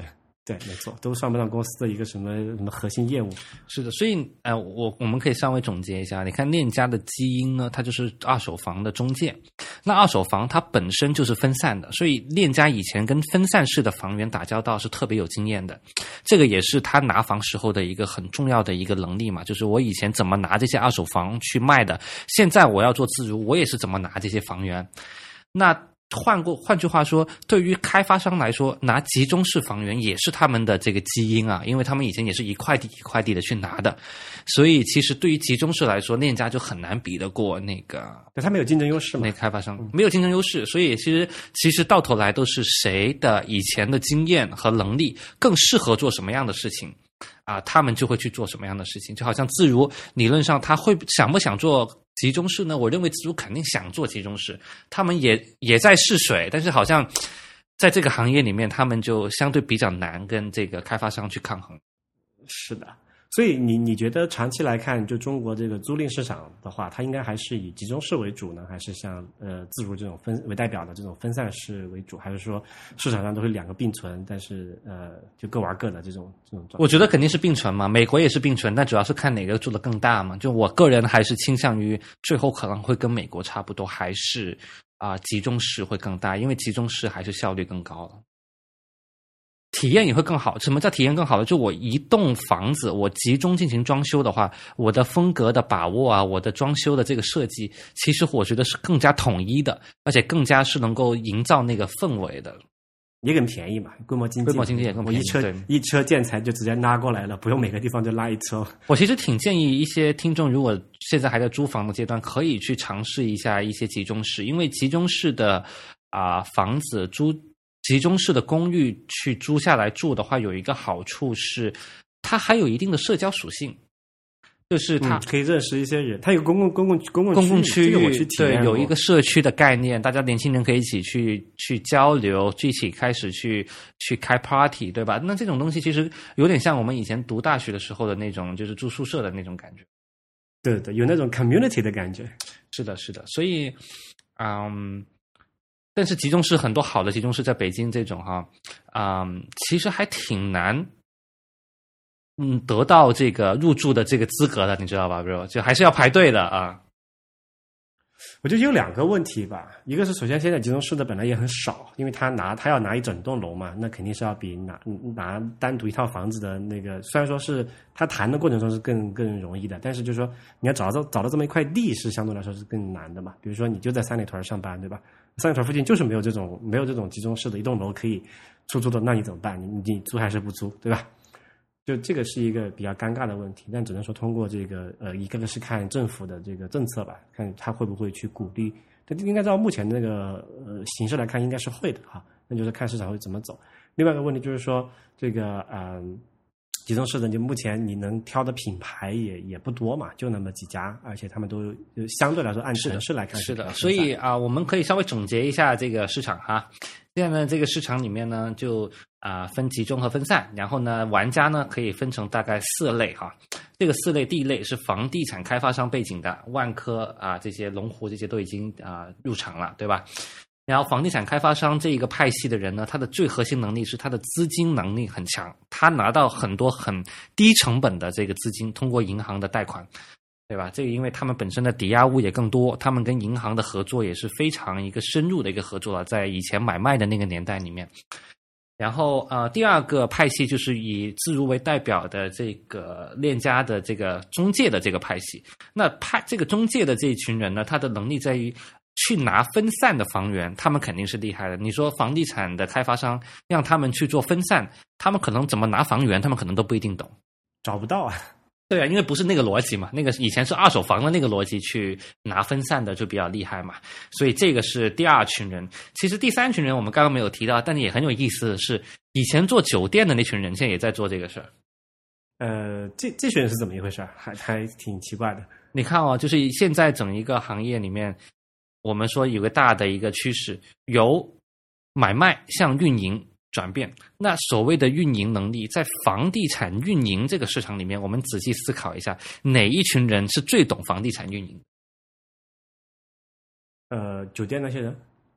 对，没错，都算不上公司的一个什么什么核心业务。 是的，所以呃，我我们可以稍微总结一下，你看链家的基因呢，它就是二手房的中介。那二手房它本身就是分散的，所以链家以前跟分散式的房源打交道是特别有经验的。这个也是他拿房时候的一个很重要的一个能力嘛，就是我以前怎么拿这些二手房去卖的，现在我要做自如，我也是怎么拿这些房源。那换过换句话说，对于开发商来说，拿集中式房源也是他们的这个基因啊，因为他们以前也是一块地一块地的去拿的，所以其实对于集中式来说，链家就很难比得过那个， 对，他没有竞争优势嘛， 那开发商没有竞争优势，所以其实其实到头来都是谁的以前的经验和能力更适合做什么样的事情啊，他们就会去做什么样的事情。就好像自如理论上他会想不想做集中式呢？我认为自如肯定想做集中式，他们也也在试水，但是好像在这个行业里面，他们就相对比较难跟这个开发商去抗衡。 是的，所以你你觉得长期来看，就中国这个租赁市场的话，它应该还是以集中式为主呢，还是像呃自如这种分为代表的这种分散式为主，还是说市场上都是两个并存，但是呃就各玩各的这种这种状态？ 我觉得肯定是并存嘛，美国也是并存，但主要是看哪个做得更大嘛。就我个人还是倾向于最后可能会跟美国差不多，还是啊、呃、集中式会更大，因为集中式还是效率更高了。体验也会更好。什么叫体验更好呢？就我一栋房子，我集中进行装修的话，我的风格的把握啊，我的装修的这个设计，其实我觉得是更加统一的，而且更加是能够营造那个氛围的。 也更便宜嘛，规模经济， 规模经济也更便宜。 我一车一车建材就直接拉过来了，不用每个地方就拉一车。 我其实挺建议一些听众，如果现在还在租房的阶段，可以去尝试一下一些集中式，因为集中式的啊、呃、房子租。集中式的公寓去租下来住的话，有一个好处是，它还有一定的社交属性，就是它、 嗯、可以认识一些人，它有公共公共公共公共区域， 这个我去体验过， 对，有一个社区的概念，大家年轻人可以一起去去交流，一起开始去去开 party， 对吧？那这种东西其实有点像我们以前读大学的时候的那种，就是住宿舍的那种感觉。 对对，有那种 community 的感觉。 是的，是的，所以，嗯。但是集中式很多好的集中式在北京这种哈，嗯，其实还挺难，嗯，得到这个入住的这个资格的，你知道吧 ，bro？ 就还是要排队的啊。 我觉得有两个问题吧，一个是首先现在集中式的本来也很少，因为他拿他要拿一整栋楼嘛，那肯定是要比拿拿单独一套房子的那个，虽然说是他谈的过程中是更更容易的，但是就是说你要找到找到这么一块地是相对来说是更难的嘛。比如说你就在三里屯上班，对吧？三里屯附近就是没有这种没有这种集中式的一栋楼可以出租的，那你怎么办？你你租还是不租，对吧？就这个是一个比较尴尬的问题，但只能说通过这个呃，一个是看政府的这个政策吧，看他会不会去鼓励。但应该照目前那个呃形势来看，应该是会的哈。那就是看市场会怎么走。另外一个问题就是说，这个嗯、呃，集中式的就目前你能挑的品牌也也不多嘛，就那么几家，而且他们都相对来说按城市来看是的。是的，所以啊、呃，我们可以稍微总结一下这个市场哈。现在呢，这个市场里面呢，就啊、呃、分集中和分散，然后呢，玩家呢可以分成大概四类哈。这个四类，第一类是房地产开发商背景的，万科啊、这些龙湖这些都已经啊、呃、入场了，对吧？然后房地产开发商这一个派系的人呢，他的最核心能力是他的资金能力很强，他拿到很多很低成本的这个资金，通过银行的贷款。对吧？这个因为他们本身的抵押物也更多，他们跟银行的合作也是非常一个深入的一个合作了，在以前买卖的那个年代里面。然后呃，第二个派系就是以自如为代表的这个链家的这个中介的这个派系。那派这个中介的这一群人呢，他的能力在于去拿分散的房源，他们肯定是厉害的。你说房地产的开发商让他们去做分散，他们可能怎么拿房源，他们可能都不一定懂， 找不到啊。 对啊，因为不是那个逻辑嘛，那个以前是二手房的那个逻辑去拿分散的就比较厉害嘛，所以这个是第二群人。其实第三群人我们刚刚没有提到，但是也很有意思的是，以前做酒店的那群人现在也在做这个事儿。 呃，这这群人是怎么一回事？还还挺奇怪的。 你看哦，就是现在整一个行业里面，我们说有个大的一个趋势，由买卖向运营转变。那所谓的运营能力，在房地产运营这个市场里面，我们仔细思考一下，哪一群人是最懂房地产运营？ 呃，酒店那些人，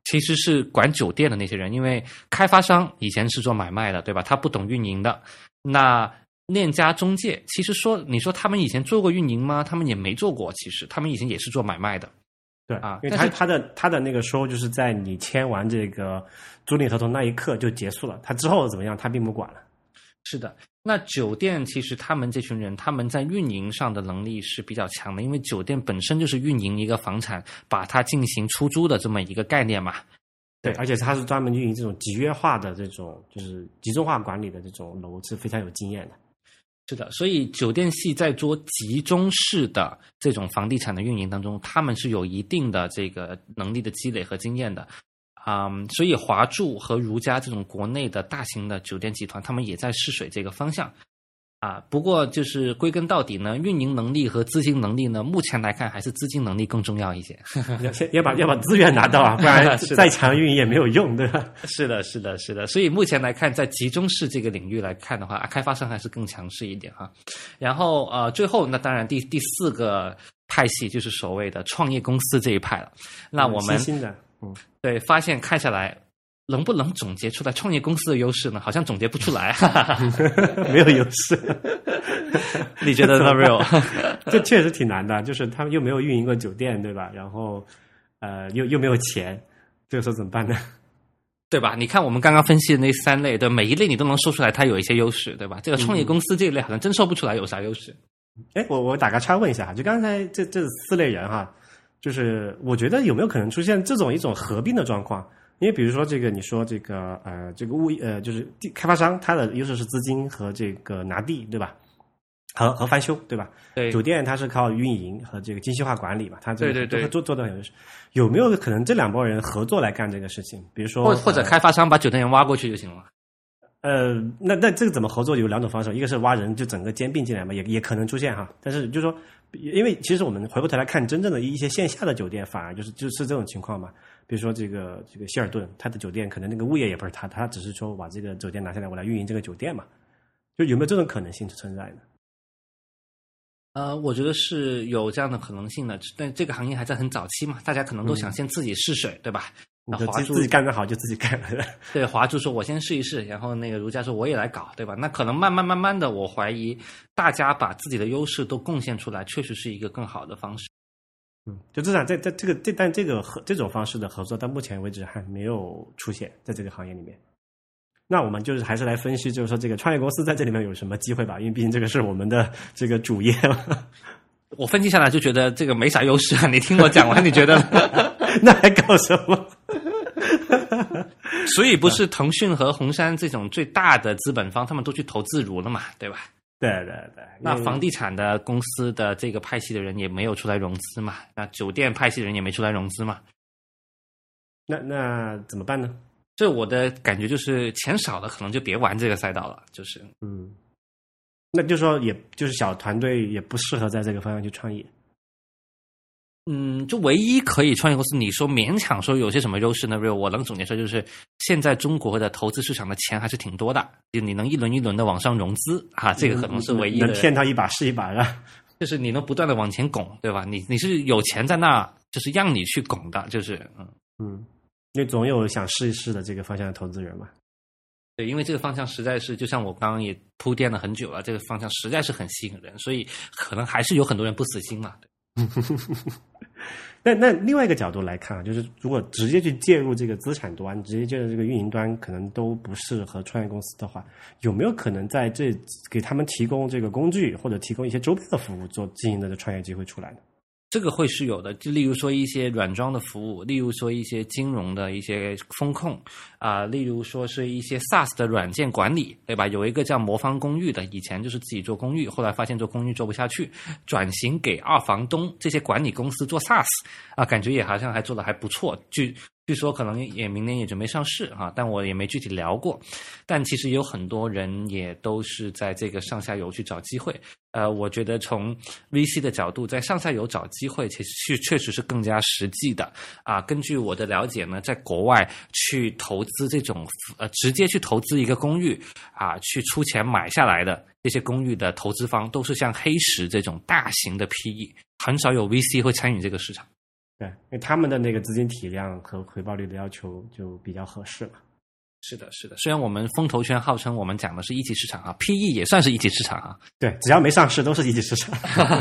其实是管酒店的那些人，因为开发商以前是做买卖的，对吧？他不懂运营的。那链家中介，其实说你说他们以前做过运营吗？他们也没做过，其实他们以前也是做买卖的。 对啊， 因为他他的他的那个收就是在你签完这个租赁合同那一刻就结束了，他之后怎么样他并不管了。 是的，那酒店其实他们这群人他们在运营上的能力是比较强的，因为酒店本身就是运营一个房产，把它进行出租的这么一个概念嘛。 对，而且他是专门运营这种集约化的这种就是集中化管理的这种楼是非常有经验的。 是的，所以酒店系在做集中式的这种房地产的运营当中，他们是有一定的这个能力的积累和经验的。嗯，所以华住和如家这种国内的大型的酒店集团，他们也在试水这个方向啊。不过就是归根到底呢，运营能力和资金能力呢，目前来看还是资金能力更重要一些。 要把要把资源拿到啊，不然再强运营也没有用，对吧？ 是的，是的，是的。所以目前来看，在集中式这个领域来看的话，开发商还是更强势一点哈。然后呃，最后那当然第第四个派系就是所谓的创业公司这一派了。那我们新兴的。嗯， 对，发现看下来，能不能总结出来创业公司的优势呢？好像总结不出来， 没有优势。 你觉得呢 ，Real？ 这确实挺难的，就是他们又没有运营过酒店，对吧？然后，呃，又又没有钱，这个时候怎么办呢？ 对吧？你看我们刚刚分析的那三类，对，每一类你都能说出来，它有一些优势，对吧？这个创业公司这一类好像真说不出来有啥优势。 哎、嗯，我我打个岔问一下，就刚才这这四类人哈。就是我觉得有没有可能出现这种一种合并的状况？因为比如说这个你说这个呃这个物呃就是地开发商它的优势是资金和这个拿地，对吧？和和翻修，对吧？ 对。 酒店它是靠运营和这个精细化管理嘛，它这个对对对做做的很优势。有没有可能这两拨人合作来干这个事情？比如说或或者开发商把酒店人挖过去就行了。 呃，那那这个怎么合作？有两种方式，一个是挖人，就整个兼并进来嘛，也也可能出现哈。但是就是说，因为其实我们回过头来看，真正的一些线下的酒店，反而就是就是这种情况嘛。比如说这个这个希尔顿，他的酒店可能那个物业也不是他，他只是说把这个酒店拿下来，我来运营这个酒店嘛。就有没有这种可能性存在呢？ 呃，我觉得是有这样的可能性的，但这个行业还在很早期嘛，大家可能都想先自己试水，嗯、对吧？ 那华住自己干得好就自己干了。 对，华住说我先试一试，然后那个如家说我也来搞，对吧？那可能慢慢慢慢的，我怀疑大家把自己的优势都贡献出来，确实是一个更好的方式。 嗯，就至少在在这个这但这个合这种方式的合作到目前为止还没有出现在这个行业里面。那我们就是还是来分析，就是说这个创业公司在这里面有什么机会吧，因为毕竟这个是我们的这个主业嘛。 我分析下来就觉得这个没啥优势啊，你听我讲完，你觉得呢？ 那还搞什么？ 所以不是腾讯和红杉这种最大的资本方，他们都去投自如了嘛，对吧？ 对对对。 那房地产的公司的这个派系的人也没有出来融资嘛，那酒店派系的人也没出来融资嘛。 那那怎么办呢？ 这我的感觉就是钱少了，可能就别玩这个赛道了，就是嗯。那就是说，也就是小团队也不适合在这个方向去创业。 嗯，就唯一可以创业公司，你说勉强说有些什么优势呢？我能总结说，就是现在中国的投资市场的钱还是挺多的，就你能一轮一轮的往上融资啊，这个可能是唯一的。 能骗到一把是一把啊， 就是你能不断的往前拱，对吧？你你是有钱在那，就是让你去拱的，就是嗯嗯，因为总有想试一试的这个方向的投资人嘛。 对，因为这个方向实在是，就像我刚刚也铺垫了很久了，这个方向实在是很吸引人，所以可能还是有很多人不死心嘛。 那那另外一个角度来看啊，就是如果直接去介入这个资产端，直接介入这个运营端，可能都不适合创业公司的话，有没有可能在这给他们提供这个工具或者提供一些周边的服务，做经营的创业机会出来呢？ 这个会是有的，就例如说一些软装的服务，例如说一些金融的一些风控啊、呃，例如说是一些 SaaS 的软件管理，对吧？有一个叫魔方公寓的，以前就是自己做公寓，后来发现做公寓做不下去，转型给二房东这些管理公司做 SaaS 啊，感觉也好像还做得还不错，据据说可能也明年也准备上市啊，但我也没具体聊过。但其实有很多人也都是在这个上下游去找机会。呃，我觉得从 V C 的角度，在上下游找机会，其实确实是更加实际的啊。根据我的了解呢，在国外去投资这种呃，直接去投资一个公寓啊，去出钱买下来的这些公寓的投资方，都是像黑石这种大型的 P E， 很少有 V C 会参与这个市场。 对，因为他们的那个资金体量和回报率的要求就比较合适嘛。 是的，是的。虽然我们风投圈号称我们讲的是一级市场啊 ，P E 也算是一级市场啊。 对，只要没上市都是一级市场。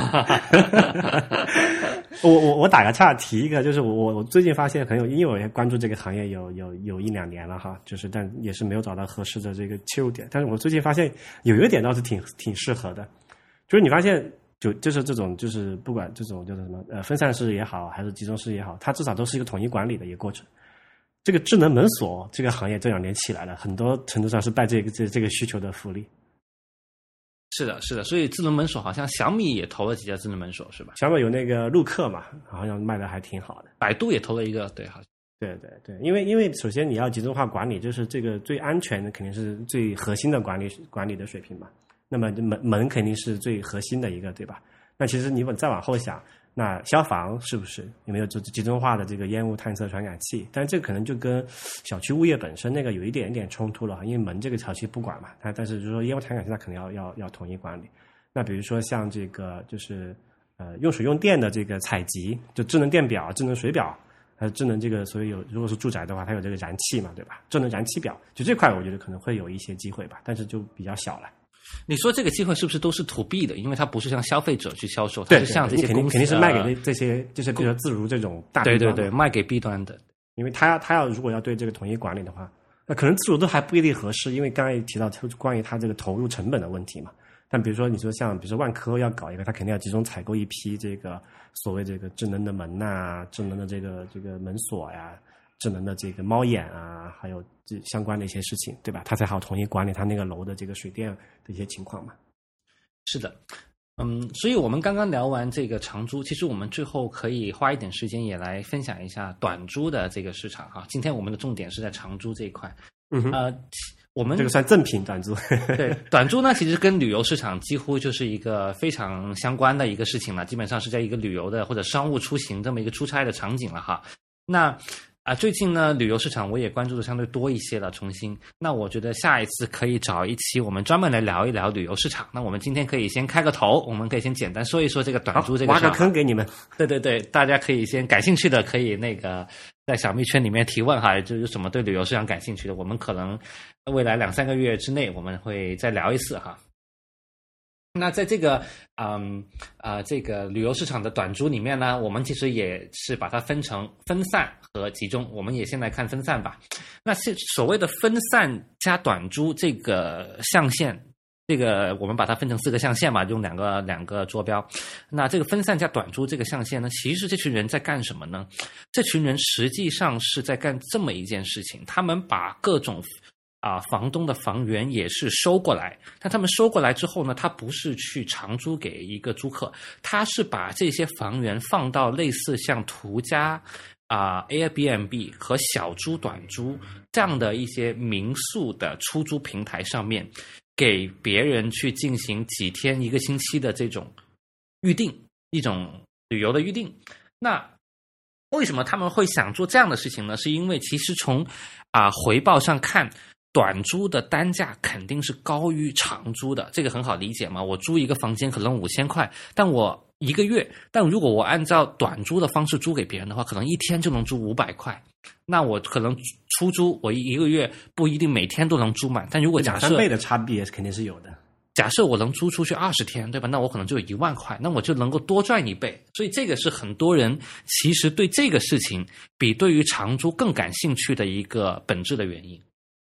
我我我打个岔提一个，就是我我最近发现很有，因为我也关注这个行业有有有一两年了哈，就是但也是没有找到合适的这个切入点。但是我最近发现有一个点倒是挺挺适合的，就是你发现就就是这种就是不管这种就是什么呃分散式也好还是集中式也好，它至少都是一个统一管理的一个过程。这个智能门锁这个行业这两年起来了，很多程度上是拜这个这这个需求的福利。 是的，是的，所以智能门锁好像小米也投了几家智能门锁，是吧？ 小米有那个陆客嘛，好像卖的还挺好的。 百度也投了一个，对，好像。 对对对，因为因为首先你要集中化管理，就是这个最安全的肯定是最核心的管理管理的水平嘛。那么门门肯定是最核心的一个，对吧？那其实你再往后想。那消防是不是有没有集中化的这个烟雾探测传感器？但这个可能就跟小区物业本身那个有一点点冲突了，因为门这个小区不管嘛，它但是就是说烟雾传感器它可能要要要统一管理。那比如说像这个就是呃用水用电的这个采集，就智能电表、智能水表，还有智能这个，所以有如果是住宅的话，它有这个燃气嘛，对吧？智能燃气表，就这块我觉得可能会有一些机会吧，但是就比较小了。 你说这个机会是不是都是 to B 的？因为它不是向消费者去销售，它是向这些公司， 肯定肯定是卖给这些，就是比如说自如这种大 B 端， 对对对，卖给 B 端的。 因为他他要如果要对这个统一管理的话，那可能自如都还不一定合适，因为刚才也提到关于它这个投入成本的问题嘛。但比如说你说像比如说万科要搞一个，它肯定要集中采购一批这个所谓这个智能的门呐、啊、智能的这个这个门锁呀、智能的这个猫眼啊，还有这相关的一些事情，对吧？它才好统一管理它那个楼的这个水电的一些情况嘛。 是的，嗯，所以我们刚刚聊完这个长租，其实我们最后可以花一点时间也来分享一下短租的这个市场哈。今天我们的重点是在长租这一块， 嗯哼， 呃，我们这个算正品短租， 对，短租呢其实跟旅游市场几乎就是一个非常相关的一个事情了，基本上是在一个旅游的或者商务出行这么一个出差的场景了哈。那啊，最近呢，旅游市场我也关注的相对多一些了。重新，那我觉得下一次可以找一期我们专门来聊一聊旅游市场。那我们今天可以先开个头，我们可以先简单说一说这个短租这个事。 挖个坑给你们。 对对对，大家可以先感兴趣的可以那个在小蜜圈里面提问哈，就有什么对旅游市场感兴趣的，我们可能未来两三个月之内我们会再聊一次哈。那在这个嗯啊、呃、这个旅游市场的短租里面呢，我们其实也是把它分成分散和集中。我们也先来看分散吧。那是所谓的分散加短租这个象限，这个我们把它分成四个象限嘛，用两个两个坐标。那这个分散加短租这个象限呢，其实这群人在干什么呢？这群人实际上是在干这么一件事情，他们把各种啊，房东的房源也是收过来，但他们收过来之后呢，他不是去长租给一个租客，他是把这些房源放到类似像途家啊、Airbnb 和小租短租这样的一些民宿的出租平台上面，给别人去进行几天一个星期的这种预定，一种旅游的预定。那为什么他们会想做这样的事情呢？是因为其实从啊、回报上看，短租的单价肯定是高于长租的，这个很好理解嘛。我租一个房间可能五千块，但我一个月，但如果我按照短租的方式租给别人的话，可能一天就能租五百块。那我可能出租，我一个月不一定每天都能租满，但如果假设两三倍的差别肯定是有的。 假设我能租出去二十天，对吧？那我可能就有一万块，那我就能够多赚一倍。所以这个是很多人其实对这个事情比对于长租更感兴趣的一个本质的原因。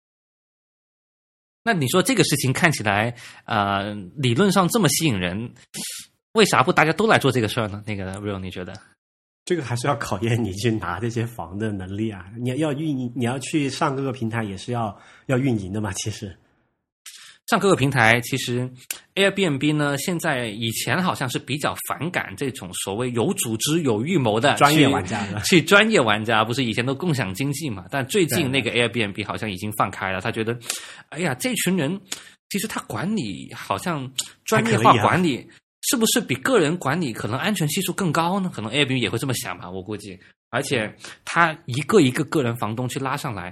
那你说这个事情看起来，呃，理论上这么吸引人，为啥不大家都来做这个事儿呢？那个 Real， 你觉得？ 这个还是要考验你去拿这些房的能力啊！你要运营，你要去上各个平台，也是要要运营的嘛。其实上各个平台，其实 Airbnb 呢，现在以前好像是比较反感这种所谓有组织、有预谋的专业玩家的， 去专业玩家，不是以前都共享经济嘛？但最近那个 Airbnb 好像已经放开了，他觉得，哎呀，这群人其实他管理好像专业化管理，是不是比个人管理可能安全系数更高呢？可能 Airbnb 也会这么想吧，我估计。而且他一个一个个人房东去拉上来，他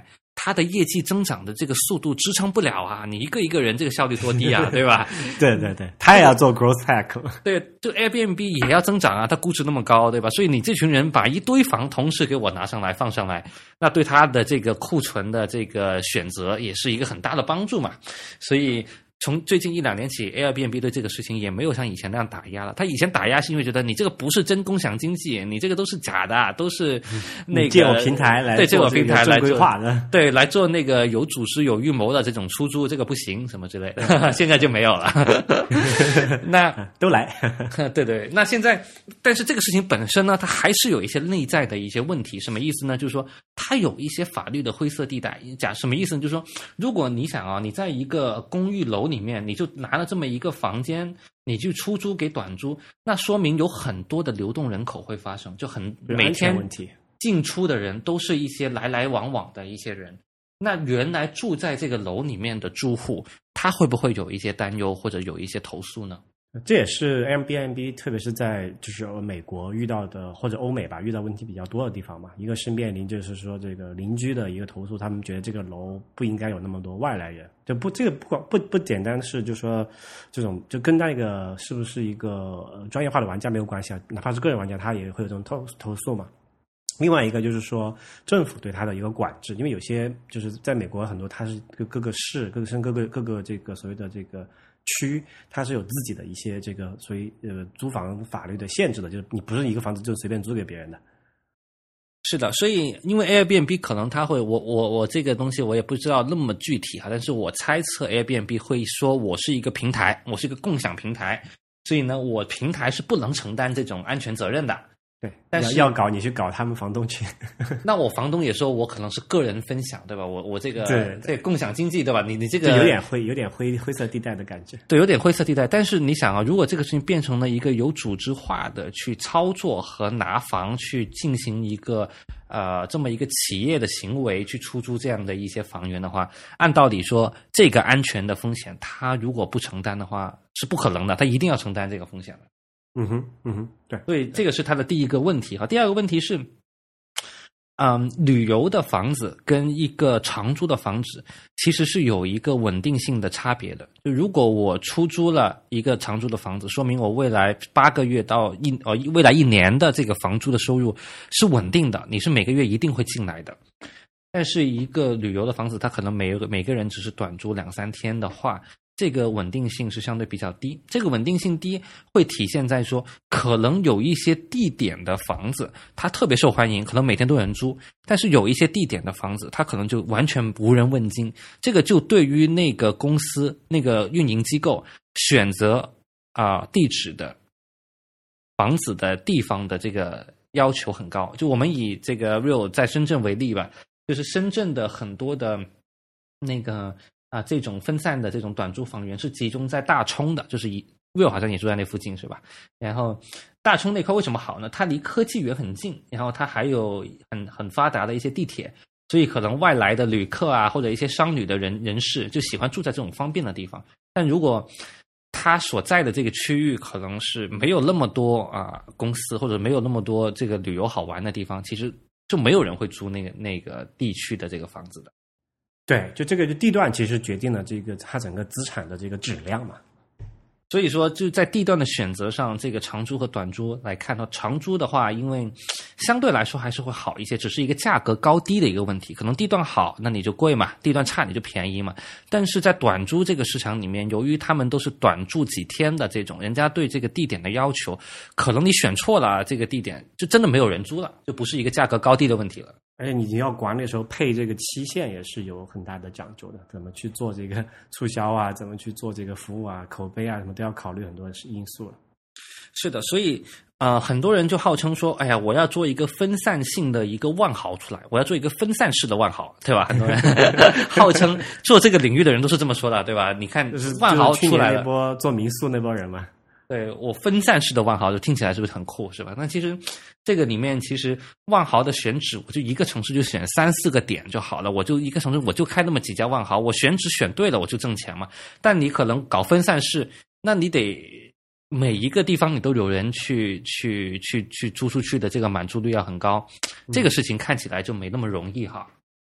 它的业绩增长的这个速度支撑不了啊！你一个一个人这个效率多低啊，对吧？ 对对对，他也要做 growth hack。 对，就 Airbnb 也要增长啊，它估值那么高，对吧？所以你这群人把一堆房同时给我拿上来放上来，那对它的这个库存的这个选择也是一个很大的帮助嘛。所以从最近一两年起 Airbnb 对这个事情也没有像以前那样打压了。他以前打压是因为觉得你这个不是真共享经济，你这个都是假的，都是那个借我平台来对借我平台来规划的， 对来做那个有组织有预谋的这种出租，这个不行什么之类的。现在就没有了。那都来。 对对，那现在但是这个事情本身呢，它还是有一些内在的一些问题。什么意思呢？就是说它有一些法律的灰色地带。讲什么意思呢？就是说如果你想啊，你在一个公寓楼里面，你就拿了这么一个房间，你去出租给短租，那说明有很多的流动人口会发生，就很每天进出的人都是一些来来往往的一些人。那原来住在这个楼里面的住户，他会不会有一些担忧或者有一些投诉呢？ 这也是 Airbnb 特别是在就是美国遇到的，或者欧美吧遇到问题比较多的地方嘛。一个是面临就是说这个邻居的一个投诉，他们觉得这个楼不应该有那么多外来人，就不这个不不不简单是就说这种就跟那个是不是一个专业化的玩家没有关系啊，哪怕是个人玩家他也会有这种投投诉嘛。另外一个就是说政府对它的一个管制，因为有些就是在美国很多它是各个市各个省各个各个这个所谓的这个区，它是有自己的一些这个所谓呃租房法律的限制的，就是你不是一个房子就随便租给别人的。 是的，所以因为 Airbnb 可能它会，我我我这个东西我也不知道那么具体哈，但是我猜测 Airbnb 会说我是一个平台，我是一个共享平台，所以呢，我平台是不能承担这种安全责任的。 对， 但是要搞你去搞他们房东去。 那我房东也说我可能是个人分享，对吧？我我这个对对共享经济，对吧？你你这个有点灰有点灰灰色地带的感觉。 对，有点灰色地带。但是你想啊，如果这个事情变成了一个有组织化的去操作和拿房去进行一个呃这么一个企业的行为去出租这样的一些房源的话，按道理说这个安全的风险，他如果不承担的话是不可能的，他一定要承担这个风险的。 嗯哼，嗯哼，对， 所以这个是他的第一个问题哈。第二个问题是，嗯，旅游的房子跟一个长租的房子其实是有一个稳定性的差别的。就如果我出租了一个长租的房子，说明我未来八个月到一呃未来一年的这个房租的收入是稳定的，你是每个月一定会进来的。但是一个旅游的房子，它可能每个每个人只是短租两三天的话，这个稳定性是相对比较低。这个稳定性低会体现在说，可能有一些地点的房子它特别受欢迎，可能每天都有人租，但是有一些地点的房子它可能就完全无人问津。这个就对于那个公司那个运营机构选择啊、呃、地址的房子的地方的这个要求很高。就我们以这个 Real 在深圳为例吧，就是深圳的很多的那个啊，这种分散的这种短租房源是集中在大冲的，就是以 Will 好像也住在那附近是吧？然后大冲那块为什么好呢？它离科技园很近，然后它还有很很发达的一些地铁，所以可能外来的旅客啊，或者一些商旅的人人士就喜欢住在这种方便的地方。但如果他所在的这个区域可能是没有那么多啊公司，或者没有那么多这个旅游好玩的地方，其实就没有人会租那个那个地区的这个房子的。 对，就这个地段其实决定了这个它整个资产的这个质量嘛。 所以说就在地段的选择上，这个长租和短租来看到，长租的话因为相对来说还是会好一些，只是一个价格高低的一个问题，可能地段好那你就贵嘛，地段差你就便宜嘛。但是在短租这个市场里面，由于他们都是短住几天的这种，人家对这个地点的要求，可能你选错了这个地点就真的没有人租了，就不是一个价格高低的问题了。 而且你要管理的时候配这个期限也是有很大的讲究的，怎么去做这个促销啊，怎么去做这个服务啊，口碑啊什么都要考虑很多因素了。 是的，所以呃，很多人就号称说，哎呀，我要做一个分散性的一个万豪出来，我要做一个分散式的万豪，对吧？很多人号称做这个领域的人都是这么说的，对吧？你看万豪出来了， 就是去年那波做民宿那波人嘛。 对，我分散式的万豪就听起来是不是很酷，是吧？那其实这个里面其实万豪的选址，我就一个城市就选三四个点就好了，我就一个城市我就开那么几家万豪，我选址选对了我就挣钱嘛。但你可能搞分散式，那你得每一个地方你都有人去去去去租出去的，这个满租率要很高，这个事情看起来就没那么容易哈。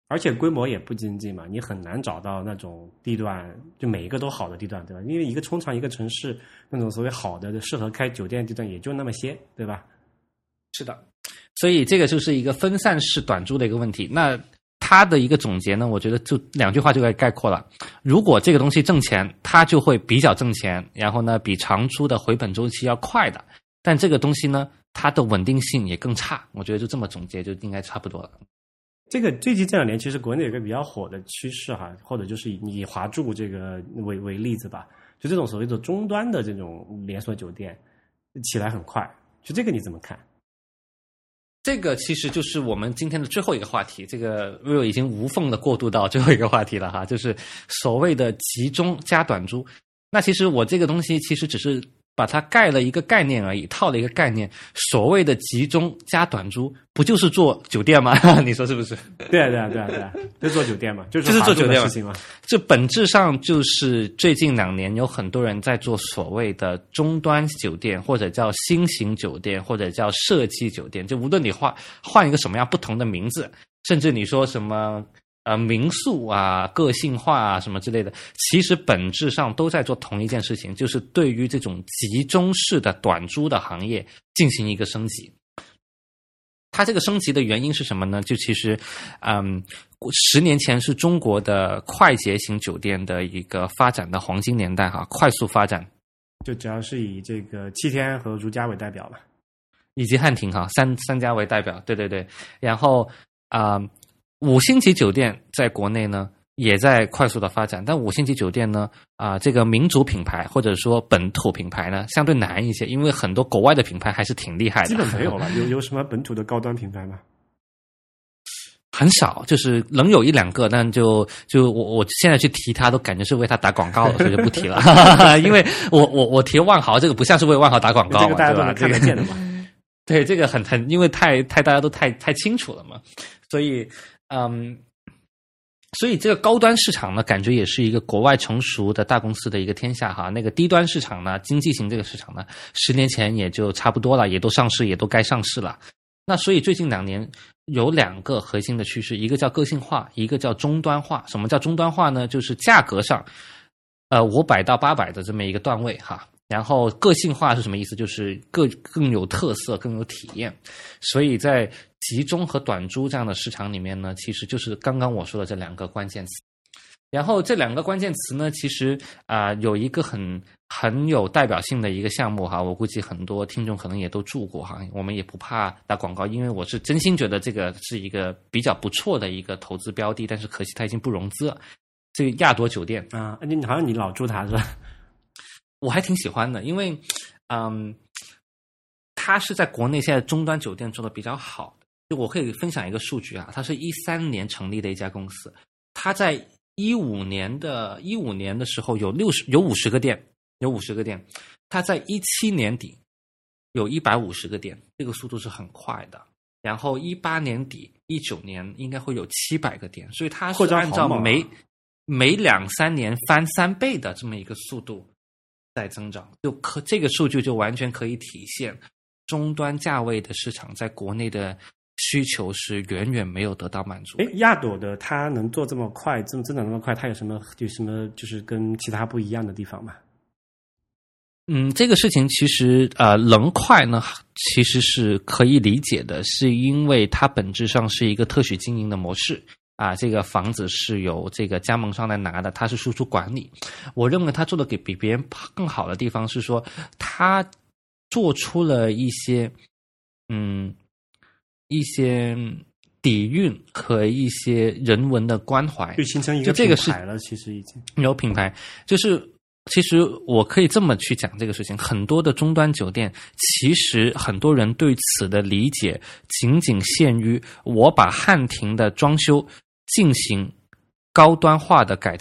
而且规模也不经济嘛，你很难找到那种地段，就每一个都好的地段，对吧？因为一个通常一个城市那种所谓好的适合开酒店地段也就那么些，对吧？ 是的，所以这个就是一个分散式短租的一个问题。那它的一个总结呢，我觉得就两句话就可以概括了。如果这个东西挣钱，它就会比较挣钱，然后呢，比长租的回本周期要快的。但这个东西呢，它的稳定性也更差。我觉得就这么总结就应该差不多了。 这个最近这两年，其实国内有一个比较火的趋势哈，或者就是以以华住这个为为例子吧，就这种所谓的终端的这种连锁酒店起来很快，就这个你怎么看？ 这个其实就是我们今天的最后一个话题，这个 Will 已经无缝的过渡到最后一个话题了哈，就是所谓的集中加短租。那其实我这个东西其实只是把它盖了一个概念而已，套了一个概念。所谓的集中加短租，不就是做酒店吗？你说是不是？ 对啊，对啊，对啊，对啊，就做酒店嘛，就是就是做酒店的事情嘛。 这本质上就是最近两年有很多人在做所谓的终端酒店，或者叫新型酒店，或者叫设计酒店。就无论你换换一个什么样不同的名字，甚至你说什么呃民宿啊、个性化啊什么之类的，其实本质上都在做同一件事情，就是对于这种集中式的短租的行业进行一个升级。它这个升级的原因是什么呢？就其实嗯十年前是中国的快捷型酒店的一个发展的黄金年代哈，快速发展， 就主要是以这个七天和如家为代表嘛， 以及汉庭哈三三家为代表，对对对。然后啊、呃，五星级酒店在国内呢也在快速的发展，但五星级酒店呢啊、呃，这个民族品牌或者说本土品牌呢相对难一些，因为很多国外的品牌还是挺厉害的， 基本没有了。有有什么本土的高端品牌吗？ 很少，就是能有一两个，但就就我我现在去提它，都感觉是为它打广告了，所以就不提了。因为我我我提万豪这个不像是为万豪打广告嘛， 这个大家都能看得见的嘛。 对，这个很很，因为太太大家都太太清楚了嘛，所以嗯，所以这个高端市场呢，感觉也是一个国外成熟的大公司的一个天下哈。那个低端市场呢，经济型这个市场呢，十年前也就差不多了，也都上市，也都该上市了。那所以最近两年有两个核心的趋势，一个叫个性化，一个叫终端化。什么叫终端化呢？就是价格上，呃，五百到八百的这么一个段位哈。然后个性化是什么意思？就是更更有特色，更有体验。所以在集中和短租这样的市场里面呢，其实就是刚刚我说的这两个关键词。然后这两个关键词呢，其实啊、呃、有一个很很有代表性的一个项目哈，我估计很多听众可能也都住过哈，我们也不怕打广告，因为我是真心觉得这个是一个比较不错的一个投资标的，但是可惜它已经不融资了。这个亚朵酒店啊，你好像你老住它是吧？ 我还挺喜欢的，因为嗯，它是在国内现在终端酒店做的比较好的。就我可以分享一个数据啊，它是一三年成立的一家公司，它在一五年的一五年的时候有六十有五十个店，有五十个店，它在一七年底有一百五十个店，这个速度是很快的。然后一八年底、一九年应该会有七百个店，所以它是按照每每两三年翻三倍的这么一个速度在增长，就可这个数据就完全可以体现终端价位的市场在国内的需求是远远没有得到满足。 哎，亚朵的它能做这么快，这么增长那么快，它有什么有什么就是跟其他不一样的地方吗？ 嗯，这个事情其实呃能快呢，其实是可以理解的，是因为它本质上是一个特许经营的模式啊，这个房子是由这个加盟商来拿的，它是输出管理。我认为它做的给比别人更好的地方是说，它做出了一些嗯。一些底蕴和一些人文的关怀， 就形成一个品牌了。其实已经有品牌，就是其实我可以这么去讲这个事情。很多的终端酒店，其实很多人对此的理解仅仅限于我把汉庭的装修进行高端化的改造，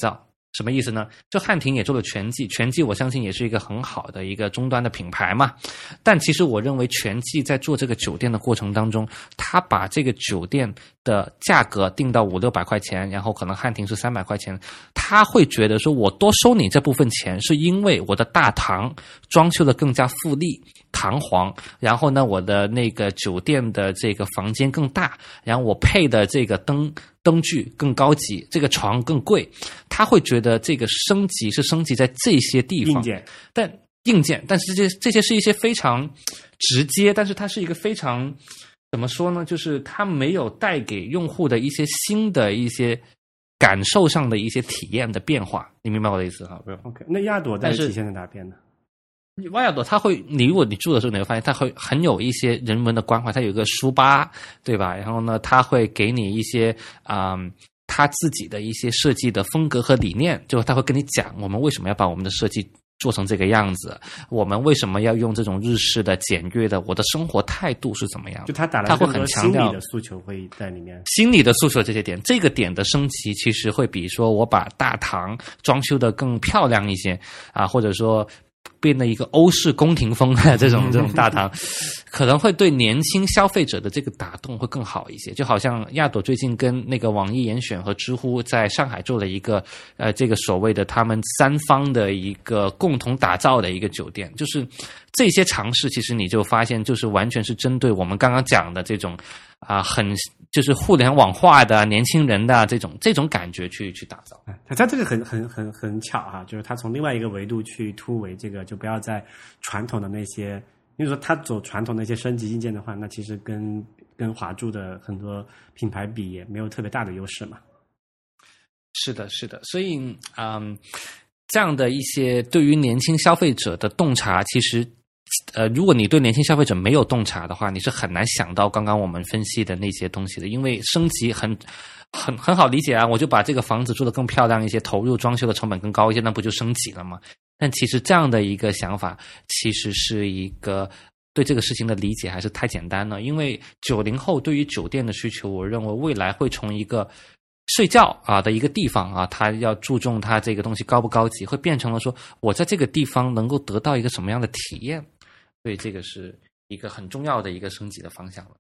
什么意思呢？就汉庭也做了全季，全季我相信也是一个很好的一个终端的品牌嘛。但其实我认为全季在做这个酒店的过程当中，他把这个酒店的价格定到五六百块钱，然后可能汉庭是三百块钱，他会觉得说我多收你这部分钱，是因为我的大堂装修的更加富丽堂皇，然后呢，我的那个酒店的这个房间更大，然后我配的这个灯灯具更高级，这个床更贵，他会觉得这个升级是升级在这些地方， 硬件， 但硬件，但是这些这些是一些非常直接，但是它是一个非常怎么说呢？就是它没有带给用户的一些新的一些感受上的一些体验的变化，你明白我的意思哈 ？OK， 那亚朵在体现在哪边呢？ 瓦亚朵它会，你如果你住的时候，你会发现它会很有一些人文的关怀，它有一个书吧，对吧？然后呢，它会给你一些啊、嗯，他自己的一些设计的风格和理念，就他会跟你讲我们为什么要把我们的设计做成这个样子，我们为什么要用这种日式的简约的，我的生活态度是怎么样的？ 就他打了他会很强调心理的诉求会在里面， 心理的诉求这些点，这个点的升级其实会比说我把大堂装修的更漂亮一些啊，或者说变得一个欧式宫廷风的这种这种大堂，可能会对年轻消费者的这个打动会更好一些。就好像亚朵最近跟那个网易严选和知乎在上海做了一个呃这个所谓的他们三方的一个共同打造的一个酒店，就是这些尝试，其实你就发现就是完全是针对我们刚刚讲的这种啊、呃、很就是互联网化的年轻人的这种这种感觉去去打造。 他他这个很很很很巧哈、啊，就是他从另外一个维度去突围这个，就不要在传统的那些，因为说他走传统的那些升级硬件的话，那其实跟跟华住的很多品牌比也没有特别大的优势嘛。 是的，是的，所以嗯，这样的一些对于年轻消费者的洞察，其实。呃，如果你对年轻消费者没有洞察的话，你是很难想到刚刚我们分析的那些东西的，因为升级很很很好理解啊，我就把这个房子做得更漂亮一些，投入装修的成本更高一些，那不就升级了吗？但其实这样的一个想法，其实是一个对这个事情的理解还是太简单了，因为九零后对于酒店的需求，我认为未来会从一个睡觉啊的一个地方啊，他要注重他这个东西高不高级，会变成了说我在这个地方能够得到一个什么样的体验。所以这个是一个很重要的一个升级的方向了。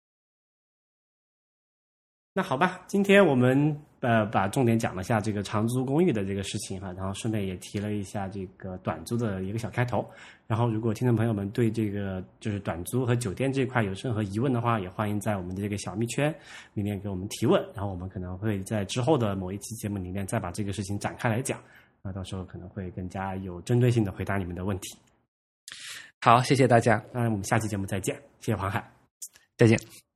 那好吧，今天我们呃把重点讲了下这个长租公寓的这个事情哈，然后顺便也提了一下这个短租的一个小开头。然后如果听众朋友们对这个就是短租和酒店这块有任何疑问的话，也欢迎在我们的这个小蜜圈里面给我们提问，然后我们可能会在之后的某一期节目里面再把这个事情展开来讲，那到时候可能会更加有针对性的回答你们的问题。 好，谢谢大家。 那我们下期节目再见，谢谢黄海， 再见。